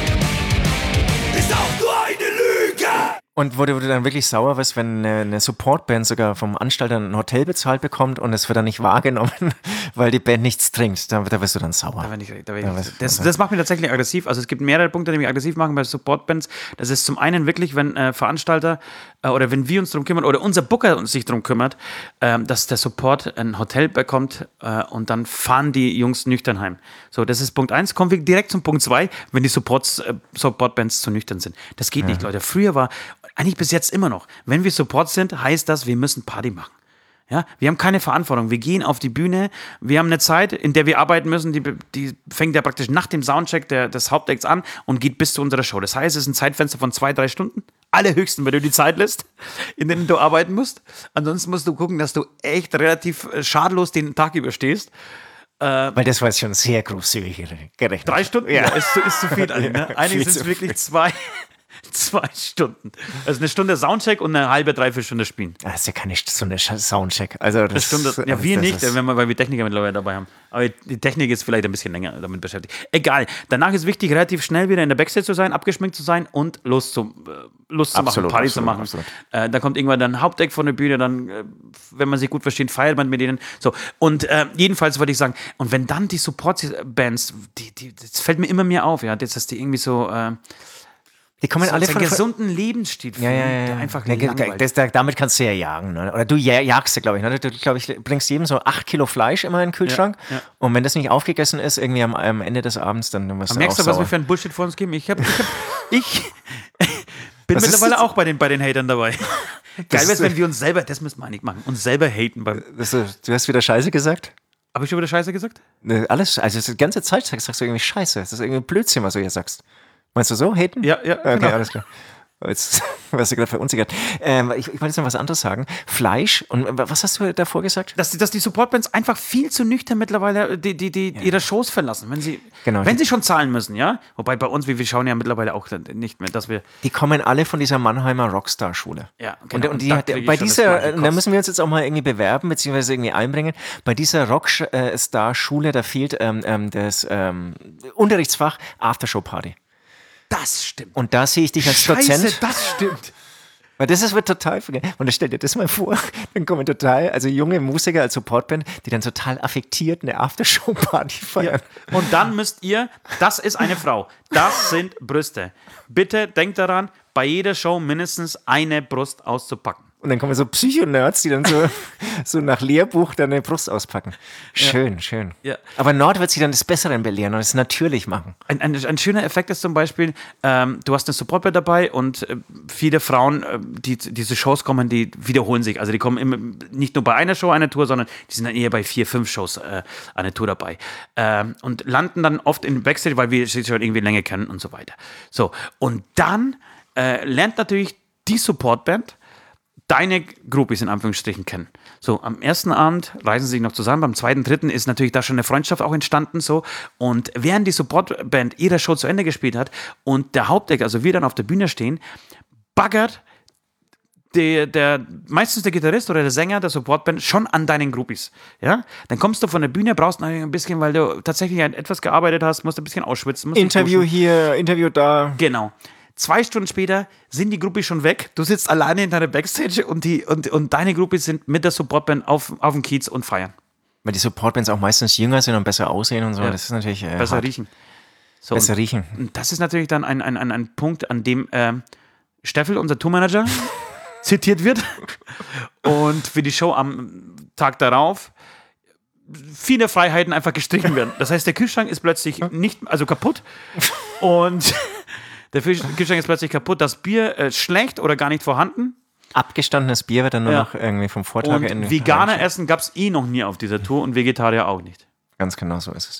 ist auch nur eine Lüge. Und wo du, wo du dann wirklich sauer wirst, wenn eine, eine Supportband sogar vom Anstalter ein Hotel bezahlt bekommt und es wird dann nicht wahrgenommen, weil die Band nichts trinkt, da, da wirst du dann sauer. Da bin ich, da bin Da ich, weiß- das, also- das macht mich tatsächlich aggressiv. Also es gibt mehrere Punkte, die mich aggressiv machen bei Supportbands. Das ist zum einen wirklich, wenn äh, Veranstalter äh, oder wenn wir uns darum kümmern oder unser Booker uns sich darum kümmert, ähm, dass der Support ein Hotel bekommt äh, und dann fahren die Jungs nüchtern heim. So, das ist Punkt eins. Kommen wir direkt zum Punkt zwei, wenn die Supports, äh, Supportbands zu nüchtern sind. Das geht nicht, Leute. Früher war, eigentlich bis jetzt immer noch, wenn wir Support sind, heißt das, wir müssen Party machen. Ja, wir haben keine Verantwortung. Wir gehen auf die Bühne. Wir haben eine Zeit, in der wir arbeiten müssen. Die, die fängt ja praktisch nach dem Soundcheck der, des Hauptacts an und geht bis zu unserer Show. Das heißt, es ist ein Zeitfenster von zwei, drei Stunden. Allerhöchsten, wenn du die Zeit lässt, in denen du arbeiten musst. Ansonsten musst du gucken, dass du echt relativ äh, schadlos den Tag überstehst. Weil das war jetzt schon sehr großzügig gerechnet. Drei Stunden? Ja. Ja, ist, zu- ist zu viel. Eigentlich, ne? Ja, Eigentlich viel sind es zu wirklich viel. zwei, zwei Stunden. Also eine Stunde Soundcheck und eine halbe, dreiviertel Stunde spielen. Das ist ja keine so eine Soundcheck. Also das, Eine Stunde, ja, wir das nicht, ist- wenn wir, weil wir Techniker mittlerweile dabei haben. Aber die Technik ist vielleicht ein bisschen länger damit beschäftigt. Egal. Danach ist wichtig, relativ schnell wieder in der Backstage zu sein, abgeschminkt zu sein und Lust zu, äh, Lust zu machen, Absolut, Party absolut, zu machen. absolut. Äh, da kommt irgendwann dann Hauptdeck von der Bühne, dann, äh, wenn man sich gut versteht, feiert man mit denen. So. Und äh, jedenfalls wollte ich sagen, und wenn dann die Support-Bands, die, die, das fällt mir immer mehr auf, ja, dass die irgendwie so, äh, Die kommen so alle einen von gesunden Lebensstil Ja, ja, ja. der ja. einfach Ne, ge- langweilt. das, da, damit kannst du ja jagen. Ne? Oder du ja- jagst ja, glaube ich. Ne? Du, glaube ich, bringst jedem so acht Kilo Fleisch immer in den Kühlschrank. Ja, ja. Und wenn das nicht aufgegessen ist, irgendwie am, am Ende des Abends, dann wirst du Merkst auch du, was sauer. wir für ein Bullshit vor uns geben? Ich, hab, ich, hab, ich bin Was ist mittlerweile das? auch bei den, bei den Hatern dabei. Geil ist- wäre wenn wir uns selber, das müssen wir eigentlich machen, uns selber haten. Beim, Das, du du hast wieder Scheiße gesagt? Habe ich schon wieder Scheiße gesagt? Ne, alles, also die ganze Zeit sagst du irgendwie Scheiße. Das ist irgendwie Blödsinn, was du hier sagst. Meinst du so, haten? Ja, ja, Okay, genau. alles klar. Jetzt warst du gerade verunsichert. Ähm, ich, ich wollte jetzt noch was anderes sagen. Fleisch und was hast du davor gesagt? Dass die, dass die Supportbands einfach viel zu nüchtern mittlerweile die, die, die ihre Shows verlassen, wenn sie, Genau. wenn sie schon zahlen müssen, ja? Wobei bei uns, wir, wir schauen ja mittlerweile auch nicht mehr, dass wir, Die kommen alle von dieser Mannheimer Rockstar-Schule. Ja, Und, genau. und Und die da hat, krieg ich bei schon das dieser, gleiche äh, da Kotzen. müssen wir uns jetzt auch mal irgendwie bewerben, beziehungsweise irgendwie einbringen. Bei dieser Rockstar-Schule, da fehlt ähm, ähm, das ähm, Unterrichtsfach Aftershow-Party. das stimmt. Und da sehe ich dich als Scheiße, Dozent. das stimmt. Weil das ist, wird total vergessen. Und dann stell dir das mal vor, dann kommen total, also junge Musiker als Supportband, die dann total affektiert eine Aftershow-Party feiern. Und dann müsst ihr, das ist eine Frau, das sind Brüste. Bitte denkt daran, bei jeder Show mindestens eine Brust auszupacken. Und dann kommen so Psycho-Nerds, die dann so, so nach Lehrbuch dann eine Brust auspacken. Schön, schön. Ja. Aber Nord wird sich dann das Bessere belehren und es natürlich machen. Ein, ein, ein schöner Effekt ist zum Beispiel, ähm, du hast eine Supportband dabei und äh, viele Frauen, äh, die diese Shows kommen, die wiederholen sich. Also die kommen immer, nicht nur bei einer Show eine Tour, sondern die sind dann eher bei vier, fünf Shows äh, eine Tour dabei. Ähm, und landen dann oft in Backstage, weil wir sie schon irgendwie länger kennen und so weiter. So, und dann äh, lernt natürlich die Supportband deine Groupies in Anführungsstrichen kennen. So, am ersten Abend reisen sie sich noch zusammen, beim zweiten, dritten ist natürlich da schon eine Freundschaft auch entstanden, so. Und während die Supportband ihre Show zu Ende gespielt hat und der Hauptdeck, also wir dann auf der Bühne stehen, baggert der, der, meistens der Gitarrist oder der Sänger der Supportband schon an deinen Groupies. Ja? Dann kommst du von der Bühne, brauchst noch ein bisschen, weil du tatsächlich an etwas gearbeitet hast, musst ein bisschen ausschwitzen. musst dich Interview duschen. hier, Interview da. Genau. Zwei Stunden später sind die Groupies schon weg. Du sitzt alleine in deiner Backstage und, die, und, und deine Groupies sind mit der Supportband auf, auf dem Kiez und feiern. Weil die Supportbands auch meistens jünger sind und besser aussehen und so. Ja. Das ist natürlich äh, Besser hart. riechen. So, Besser und, riechen. und das ist natürlich dann ein, ein, ein, ein Punkt, an dem ähm, Steffel, unser Tourmanager, zitiert wird. Und für die Show am Tag darauf viele Freiheiten einfach gestrichen werden. Das heißt, der Kühlschrank ist plötzlich nicht, also kaputt und der Kühlschrank ist plötzlich kaputt, das Bier äh, schlecht oder gar nicht vorhanden. Abgestandenes Bier wird dann nur Ja. noch irgendwie vom Vortag Und Veganer essen gab es eh noch nie auf dieser Tour und Vegetarier auch nicht. Ganz genau so ist es.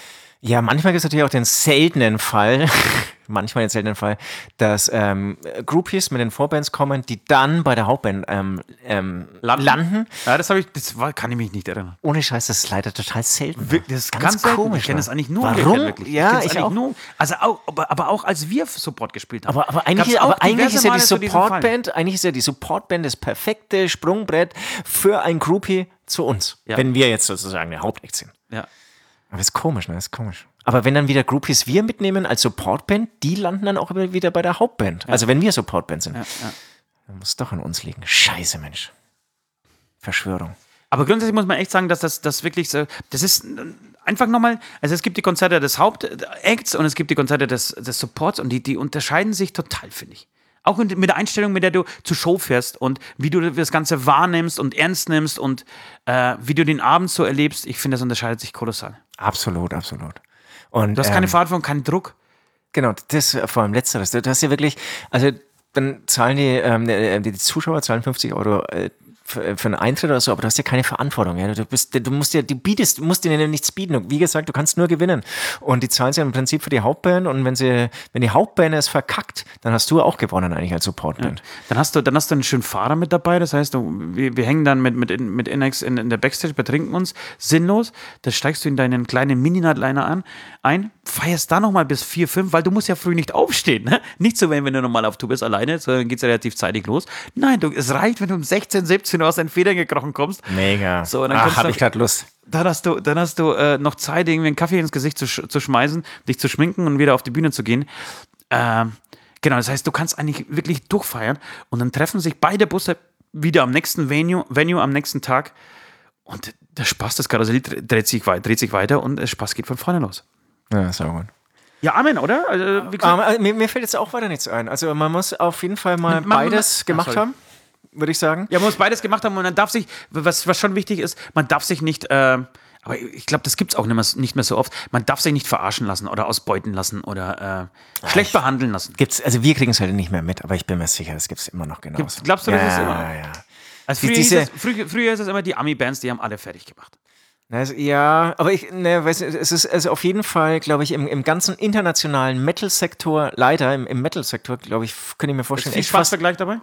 Ja, manchmal gibt es natürlich auch den seltenen Fall, manchmal den seltenen Fall, dass ähm, Groupies mit den Vorbands kommen, die dann bei der Hauptband ähm, ähm, Landen? landen. Ja, das habe ich, das war, kann ich mich nicht erinnern. Ohne Scheiß, das ist leider total selten. Wirklich, das ist ganz, ganz komisch. Ich kenne das eigentlich nur Warum? umgekehrt, wirklich. Ja, kenn's ich eigentlich auch. Nur, also auch, aber, aber auch als wir Support gespielt haben. Aber, aber, eigentlich, Gab's auch aber eigentlich diverse ist ja die Male so diesen Fall. Supportband, eigentlich ist ja die Supportband das perfekte Sprungbrett für ein Groupie zu uns, Ja. wenn wir jetzt sozusagen der Hauptact sind. Ja. Aber ist komisch, ne? Ist komisch. Aber wenn dann wieder Groupies wir mitnehmen als Supportband, die landen dann auch wieder bei der Hauptband. Also wenn wir Supportband sind. Ja, ja. Dann muss es doch an uns liegen. Scheiße, Mensch. Verschwörung. Aber grundsätzlich muss man echt sagen, dass das, das wirklich so, das ist einfach nochmal, also es gibt die Konzerte des Hauptacts und es gibt die Konzerte des, des Supports und die, die unterscheiden sich total, finde ich. Auch mit der Einstellung, mit der du zur Show fährst und wie du das Ganze wahrnimmst und ernst nimmst und äh, wie du den Abend so erlebst, ich finde, das unterscheidet sich kolossal. Absolut, absolut. Und, Du hast keine ähm, Verantwortung, keinen Druck. Genau, das vor allem letzteres. Du hast ja wirklich, also dann zahlen die, ähm, die Zuschauer zahlen fünfzig Euro äh, für, für einen Eintritt oder so, aber du hast ja keine Verantwortung. Ja? Du, bist, du musst ja, du bietest, du musst denen nichts bieten. Wie gesagt, du kannst nur gewinnen. Und die zahlen sie ja im Prinzip für die Hauptband und wenn sie, wenn die Hauptband es verkackt, dann hast du auch gewonnen eigentlich als Supportband. Dann hast du, dann hast du einen schönen Fahrer mit dabei, das heißt, du, wir, wir hängen dann mit, mit, mit Inex in, in der Backstage, betrinken uns sinnlos, dann steigst du in deinen kleinen Mini-Nightliner an, ein, feierst da nochmal bis vier, fünf, weil du musst ja früh nicht aufstehen, ne? Nicht so, wenn, wenn du normal auf Tour bist alleine, sondern geht es ja relativ zeitig los. Nein, du, es reicht, wenn du um sechzehn, siebzehn Uhr aus deinen Federn gekrochen kommst. Mega. So, dann Ach, kannst du- hab ich gerade Lust. Dann hast du, dann hast du äh, noch Zeit, irgendwie einen Kaffee ins Gesicht zu, sch zu schmeißen, dich zu schminken und wieder auf die Bühne zu gehen. Ähm, genau, das heißt, du kannst eigentlich wirklich durchfeiern und dann treffen sich beide Busse wieder am nächsten Venue, Venue am nächsten Tag und der Spaß, das Karussell dreht sich, wei- dreht sich weiter und der Spaß geht von vorne los. Ja, ist auch gut. Ja, Amen, oder? Also, wie gesagt, Aber, äh, mir, mir fällt jetzt auch weiter nichts ein. Also man muss auf jeden Fall mal Man- man- beides Ach, gemacht sorry. haben, würde ich sagen. ja, man muss beides gemacht haben und man darf sich, was, was schon wichtig ist, man darf sich nicht, äh, aber ich glaube, das gibt es auch nicht mehr, nicht mehr so oft, man darf sich nicht verarschen lassen oder ausbeuten lassen oder äh, schlecht behandeln lassen. Gibt's, also wir kriegen es halt nicht mehr mit, aber ich bin mir sicher, das gibt es immer noch genauso. Gibt's- glaubst du, das ja, ist immer- Ja, ja. Also Die- früher, diese- hieß es, früher, früher ist es immer die Ami-Bands, die haben alle fertig gemacht. Also, ja, aber ich, ne, weiß nicht, es ist also auf jeden Fall, glaube ich, im, im ganzen internationalen Metal-Sektor, leider im, im Metal-Sektor, glaube ich, könnte ich mir Ist vorstellen, viel echt fast Spaßvergleich dabei?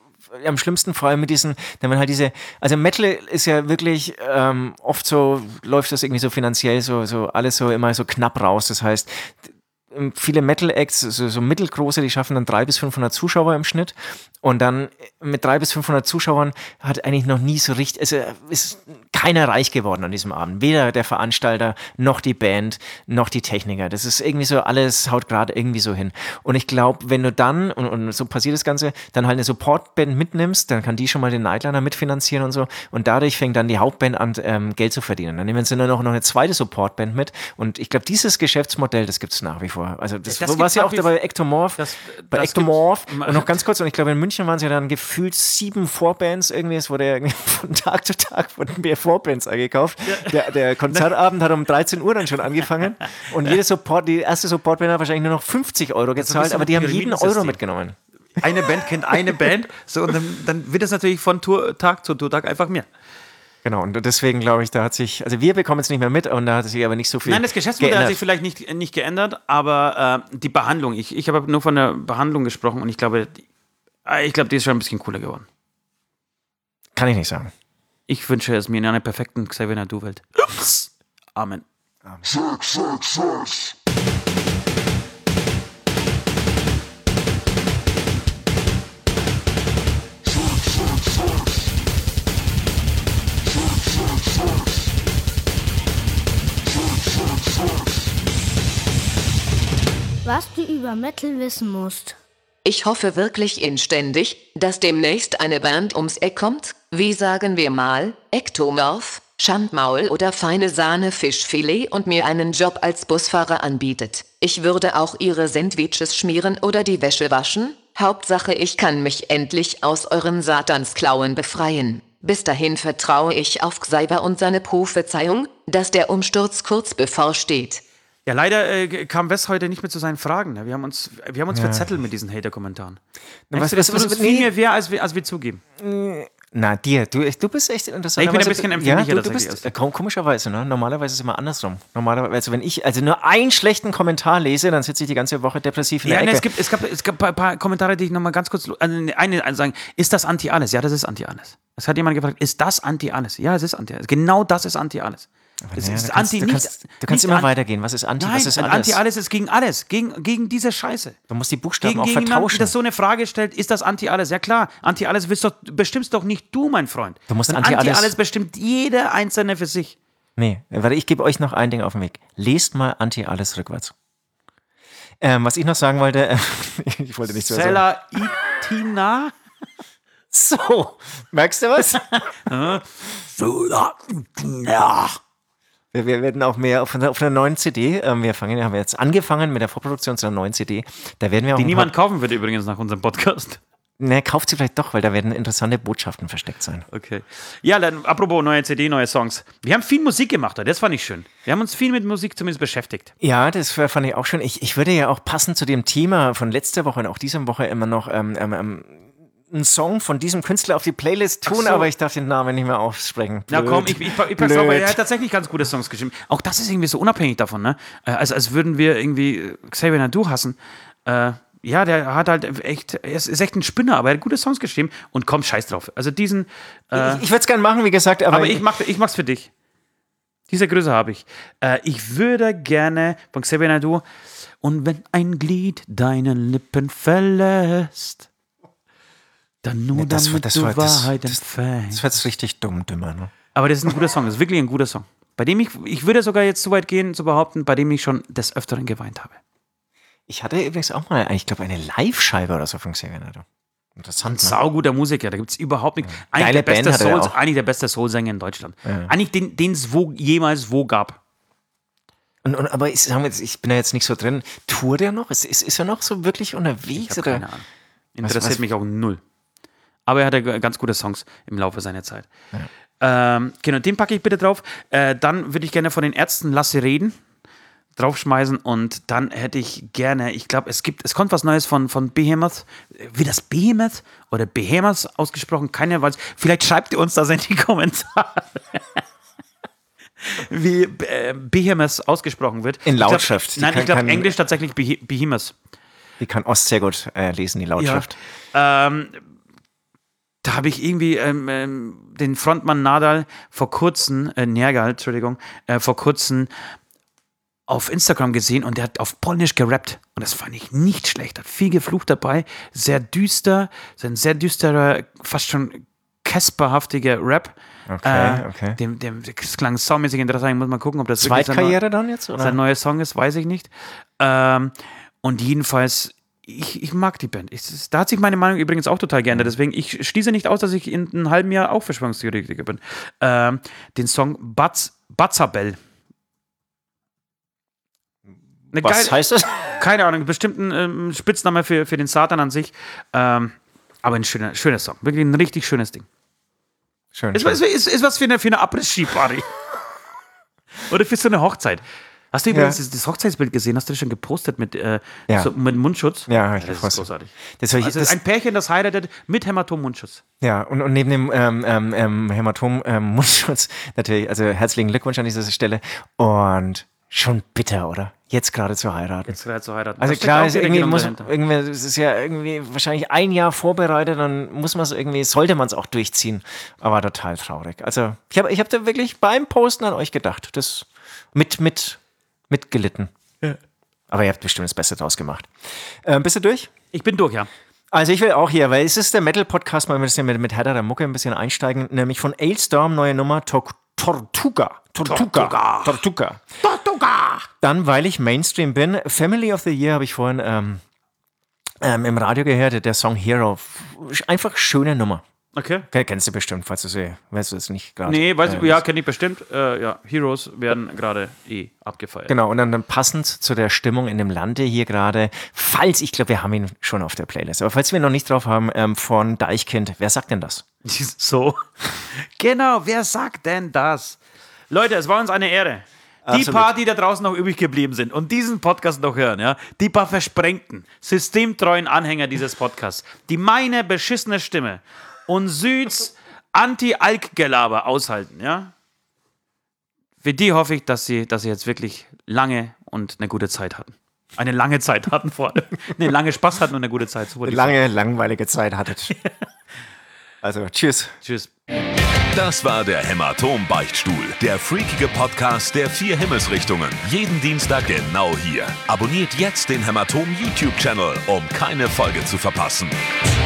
am schlimmsten, vor allem mit diesen, wenn man halt diese, also Metal ist ja wirklich ähm, oft so, läuft das irgendwie so finanziell so, so alles so immer so knapp raus. Das heißt, ähm, viele Metal-Acts, so, so mittelgroße, die schaffen dann dreihundert bis fünfhundert Zuschauer im Schnitt. Und dann mit dreihundert bis fünfhundert Zuschauern hat eigentlich noch nie so richtig, also ist keiner reich geworden an diesem Abend. Weder der Veranstalter, noch die Band, noch die Techniker. Das ist irgendwie so, alles haut gerade irgendwie so hin. Und ich glaube, wenn du dann, und, und so passiert das Ganze, dann halt eine Supportband mitnimmst, dann kann die schon mal den Nightliner mitfinanzieren und so. Und dadurch fängt dann die Hauptband an, ähm, Geld zu verdienen. Dann nehmen sie nur noch, noch eine zweite Supportband mit. Und ich glaube, dieses Geschäftsmodell, das gibt es nach wie vor. Also das, Das war gibt's ja nach auch wie dabei Ectomorph. Das- bei das Ectomorph. gibt's- Und noch ganz kurz, und ich glaube, in München waren es ja dann gefühlt sieben Vorbands irgendwie. Es wurde ja irgendwie von Tag zu Tag wurden mehr Vorbands eingekauft. Der, der Konzertabend hat um dreizehn Uhr dann schon angefangen. Und jede Support, die erste Supportband hat wahrscheinlich nur noch fünfzig Euro gezahlt, bisschen aber die haben jeden Pyramidensystem. Euro mitgenommen. Eine Band kennt eine Band, so und dann, dann wird es natürlich von Tour, Tag zu Tourtag einfach mehr. Genau, und deswegen glaube ich, da hat sich, also wir bekommen es nicht mehr mit und da hat sich aber nicht so viel Nein, das Geschäftsmodell geändert. hat sich vielleicht nicht, nicht geändert, aber äh, die Behandlung, ich, ich habe nur von der Behandlung gesprochen und ich glaube, die, äh, ich glaube, die ist schon ein bisschen cooler geworden. Kann ich nicht sagen. Ich wünsche es mir in einer perfekten Xavier Naidoo-Welt. Amen. Was du über Metal wissen musst. Ich hoffe wirklich inständig, dass demnächst eine Band ums Eck kommt, wie sagen wir mal, Ectomorph, Schandmaul oder feine Sahne Fischfilet und mir einen Job als Busfahrer anbietet. Ich würde auch ihre Sandwiches schmieren oder die Wäsche waschen. Hauptsache ich kann mich endlich aus euren Satansklauen befreien. Bis dahin vertraue ich auf Xaver und seine Prophezeiung, dass der Umsturz kurz bevorsteht. Ja, leider äh, kam Wes heute nicht mehr zu seinen Fragen. Ne? Wir haben uns, wir haben uns Ja. verzettelt mit diesen Hater-Kommentaren. Na, Denkst was- du, das was- tut was- uns nee. viel mehr weh, als wir, als wir zugeben. Na, dir, du, du bist echt interessant. Ich bin ein bisschen empfindlicher Ja, du, du tatsächlich bist, als äh, kom- komischerweise, ne? Normalerweise ist es immer andersrum. Normalerweise, also wenn ich also nur einen schlechten Kommentar lese, dann sitze ich die ganze Woche depressiv in Ja, der ne, Ecke. es gibt, es gab, es gab ein paar, paar Kommentare, die ich nochmal ganz kurz, also eine, eine sagen, ist das Anti-Alles? Ja, das ist Anti-Alles. Es hat jemand gefragt, ist das Anti-Alles? Ja, es ist Anti-Alles. Genau das ist Anti-Alles. Es Ja, ist du kannst, Anti, du nicht, kannst, du kannst nicht immer an- weitergehen. Was ist Anti? Nein, was ist ein alles? Anti-Alles ist gegen alles, gegen, gegen diese Scheiße. Du musst die Buchstaben Gegen, auch gegen jemanden, vertauschen. der so eine Frage stellt, ist das Anti-Alles? Ja klar, Anti-Alles bist doch, bestimmst doch nicht du, mein Freund. Du musst Und Anti-Alles- Anti-Alles bestimmt jeder Einzelne für sich. Nee, warte, ich gebe euch noch ein Ding auf den Weg. Lest mal Anti-Alles rückwärts. Ähm, was ich noch sagen wollte, äh, ich wollte nicht so sagen. Sela Itina? So, merkst du was? Ja. Wir, wir werden auch mehr auf einer, auf einer neuen C D, ähm, wir fangen, haben jetzt angefangen mit der Vorproduktion zu einer neuen C D. Da werden wir auch Die ein niemand paar, kaufen wird übrigens nach unserem Podcast. ne, kauft sie vielleicht doch, weil da werden interessante Botschaften versteckt sein. Okay. Ja, dann apropos neue C D, neue Songs. Wir haben viel Musik gemacht, das fand ich schön. Wir haben uns viel mit Musik zumindest beschäftigt. Ja, das war- fand ich auch schön. Ich, ich würde ja auch passend zu dem Thema von letzter Woche und auch dieser Woche immer noch ähm, ähm, ähm, einen Song von diesem Künstler auf die Playlist tun, Ach so. aber ich darf den Namen nicht mehr aussprechen. Na Blöd. komm, ich, ich, ich pack's auf, weil Blöd. er hat tatsächlich ganz gute Songs geschrieben. Auch das ist irgendwie so unabhängig davon, ne? Äh, Als, als würden wir irgendwie äh, Xavier Naidoo hassen. Äh, ja, der hat halt echt, er ist, ist echt ein Spinner, aber er hat gute Songs geschrieben und komm, scheiß drauf. Also diesen, äh, Ich, ich würde es gerne machen, wie gesagt, aber, aber ich, mach, ich mach's für dich. Diese Größe habe ich. Äh, ich würde gerne von Xavier Naidoo, und wenn ein Glied deine Lippen verlässt, dann nur Nee, das damit war- das du war- das- Wahrheit das- empfängst. das wird jetzt richtig dumm, dümmer. Ne? Aber das ist ein guter Song, das ist wirklich ein guter Song. Bei dem ich, ich würde sogar jetzt so weit gehen, zu behaupten, bei dem ich schon des Öfteren geweint habe. Ich hatte übrigens auch mal, ich glaube, eine Live-Scheibe oder so von Xavier Naidoo. Interessant, ne? Sauguter Musiker, da gibt es überhaupt nichts. Eigentlich, Geile der beste Band hat er Soul, auch. eigentlich der beste Soul-Sänger in Deutschland. Ja. Eigentlich den es wo, jemals wo gab. Und, und, aber ich, sagen wir jetzt, ich bin da jetzt nicht so drin. Tourt er noch? Ist, ist, ist er noch so wirklich unterwegs? Ich habe Oder? keine Ahnung. Interessiert was- mich auch null. Aber er hatte g- ganz gute Songs im Laufe seiner Zeit. Ähm, genau, den packe ich bitte drauf. Äh, dann würde ich gerne von den Ärzten Lasse reden draufschmeißen und dann hätte ich gerne, ich glaube, es gibt, es kommt was Neues von, von Behemoth. Wie das Behemoth oder Behemoth ausgesprochen, keiner weiß. Vielleicht schreibt ihr uns das in die Kommentare. Wie äh, Behemoth ausgesprochen wird. In Ich glaub- Lautschrift. Die Nein, kann- ich glaube kann- Englisch tatsächlich Behe Behemoth. Die kann Ost sehr gut äh, lesen, die Lautschrift. Ähm, da habe ich irgendwie ähm, ähm, den Frontmann Nadal vor kurzem, äh, Nergal, Entschuldigung, äh, vor kurzem auf Instagram gesehen und der hat auf Polnisch gerappt. Und das fand ich nicht schlecht. Hat viel geflucht dabei. Sehr düster, so ein sehr düsterer, fast schon Casper-haftiger Rap. Okay, Äh, okay. Dem, dem, das klang saumäßig interessant. Ich muss mal gucken, ob das wirklich sein neu- Zweitkarriere dann jetzt? Oder? sein neuer Song ist, weiß ich nicht. Ähm, und jedenfalls, ich, ich mag die Band. Ich, da hat sich meine Meinung übrigens auch total geändert. Deswegen, ich schließe nicht aus, dass ich in einem halben Jahr auch Verschwörungstheoretiker bin. Ähm, den Song Batz, Batzabell. Eine Was geile- heißt das? Keine Ahnung, bestimmt ein ähm, Spitzname für, für den Satan an sich. Ähm, aber ein schöner, schöner Song. Wirklich ein richtig schönes Ding. Schön. Ist, schön. ist, ist, ist was für eine, für eine Abriss-Ski-Party. Oder für so eine Hochzeit. Hast du übrigens Ja. das, das Hochzeitsbild gesehen? Hast du das schon gepostet mit, äh, Ja. so, mit Mundschutz? Ja, hab ich das ist gepostet. großartig. Das, hab ich, Also das, ein Pärchen, das heiratet mit Hämatom-Mundschutz. ja, und, und neben dem ähm, ähm, ähm, Hämatom-Mundschutz natürlich, also herzlichen Glückwunsch an dieser Stelle. Und schon bitter, oder? Jetzt gerade zu heiraten. Jetzt wäre zu heiraten. Also Da steckt klar, auch ist die irgendwie Regierung muss, dahinter. irgendwie, es ist ja irgendwie wahrscheinlich ein Jahr vorbereitet, dann muss man es irgendwie, sollte man es auch durchziehen. Aber total traurig. Also ich habe ich hab da wirklich beim Posten an euch gedacht. Das mit, mit, mitgelitten. Ja. Aber ihr habt bestimmt das Beste draus gemacht. Ähm, bist du durch? Ich bin durch, ja. Also ich will auch hier, weil es ist der Metal-Podcast, mal ein bisschen mit, mit härterer Mucke ein bisschen einsteigen, nämlich von Ailstorm, neue Nummer, Tor Tortuga. Tortuga. Tortuga. Tortuga. Dann, weil ich Mainstream bin, Family of the Year habe ich vorhin ähm, ähm, im Radio gehört, der Song Hero. Einfach schöne Nummer. Okay. Kennst du bestimmt, falls du sie, weißt du es nicht gerade. Nee, weiß, äh, ja, kenne ich bestimmt. Äh, ja, Heroes werden gerade eh abgefeiert. Genau, und dann, dann passend zu der Stimmung in dem Lande hier gerade, falls, ich glaube, wir haben ihn schon auf der Playlist, aber falls wir ihn noch nicht drauf haben, ähm, von Deichkind, wer sagt denn das? So. Genau, wer sagt denn das? Leute, es war uns eine Ehre. Die Absolut. paar, die da draußen noch übrig geblieben sind und diesen Podcast noch hören, ja, die paar versprengten, systemtreuen Anhänger dieses Podcasts, die meine beschissene Stimme und Süds Anti-Alk-Gelaber aushalten, ja. Für die hoffe ich, dass sie, dass sie jetzt wirklich lange und eine gute Zeit hatten. Eine lange Zeit hatten vor allem. Nee, lange Spaß hatten und eine gute Zeit. So wollte ich sagen. Lange, langweilige Zeit hattet. Also, tschüss. Tschüss. Das war der Hämatom-Beichtstuhl, der freakige Podcast der vier Himmelsrichtungen. Jeden Dienstag genau hier. Abonniert jetzt den Hämatom-YouTube-Channel, um keine Folge zu verpassen.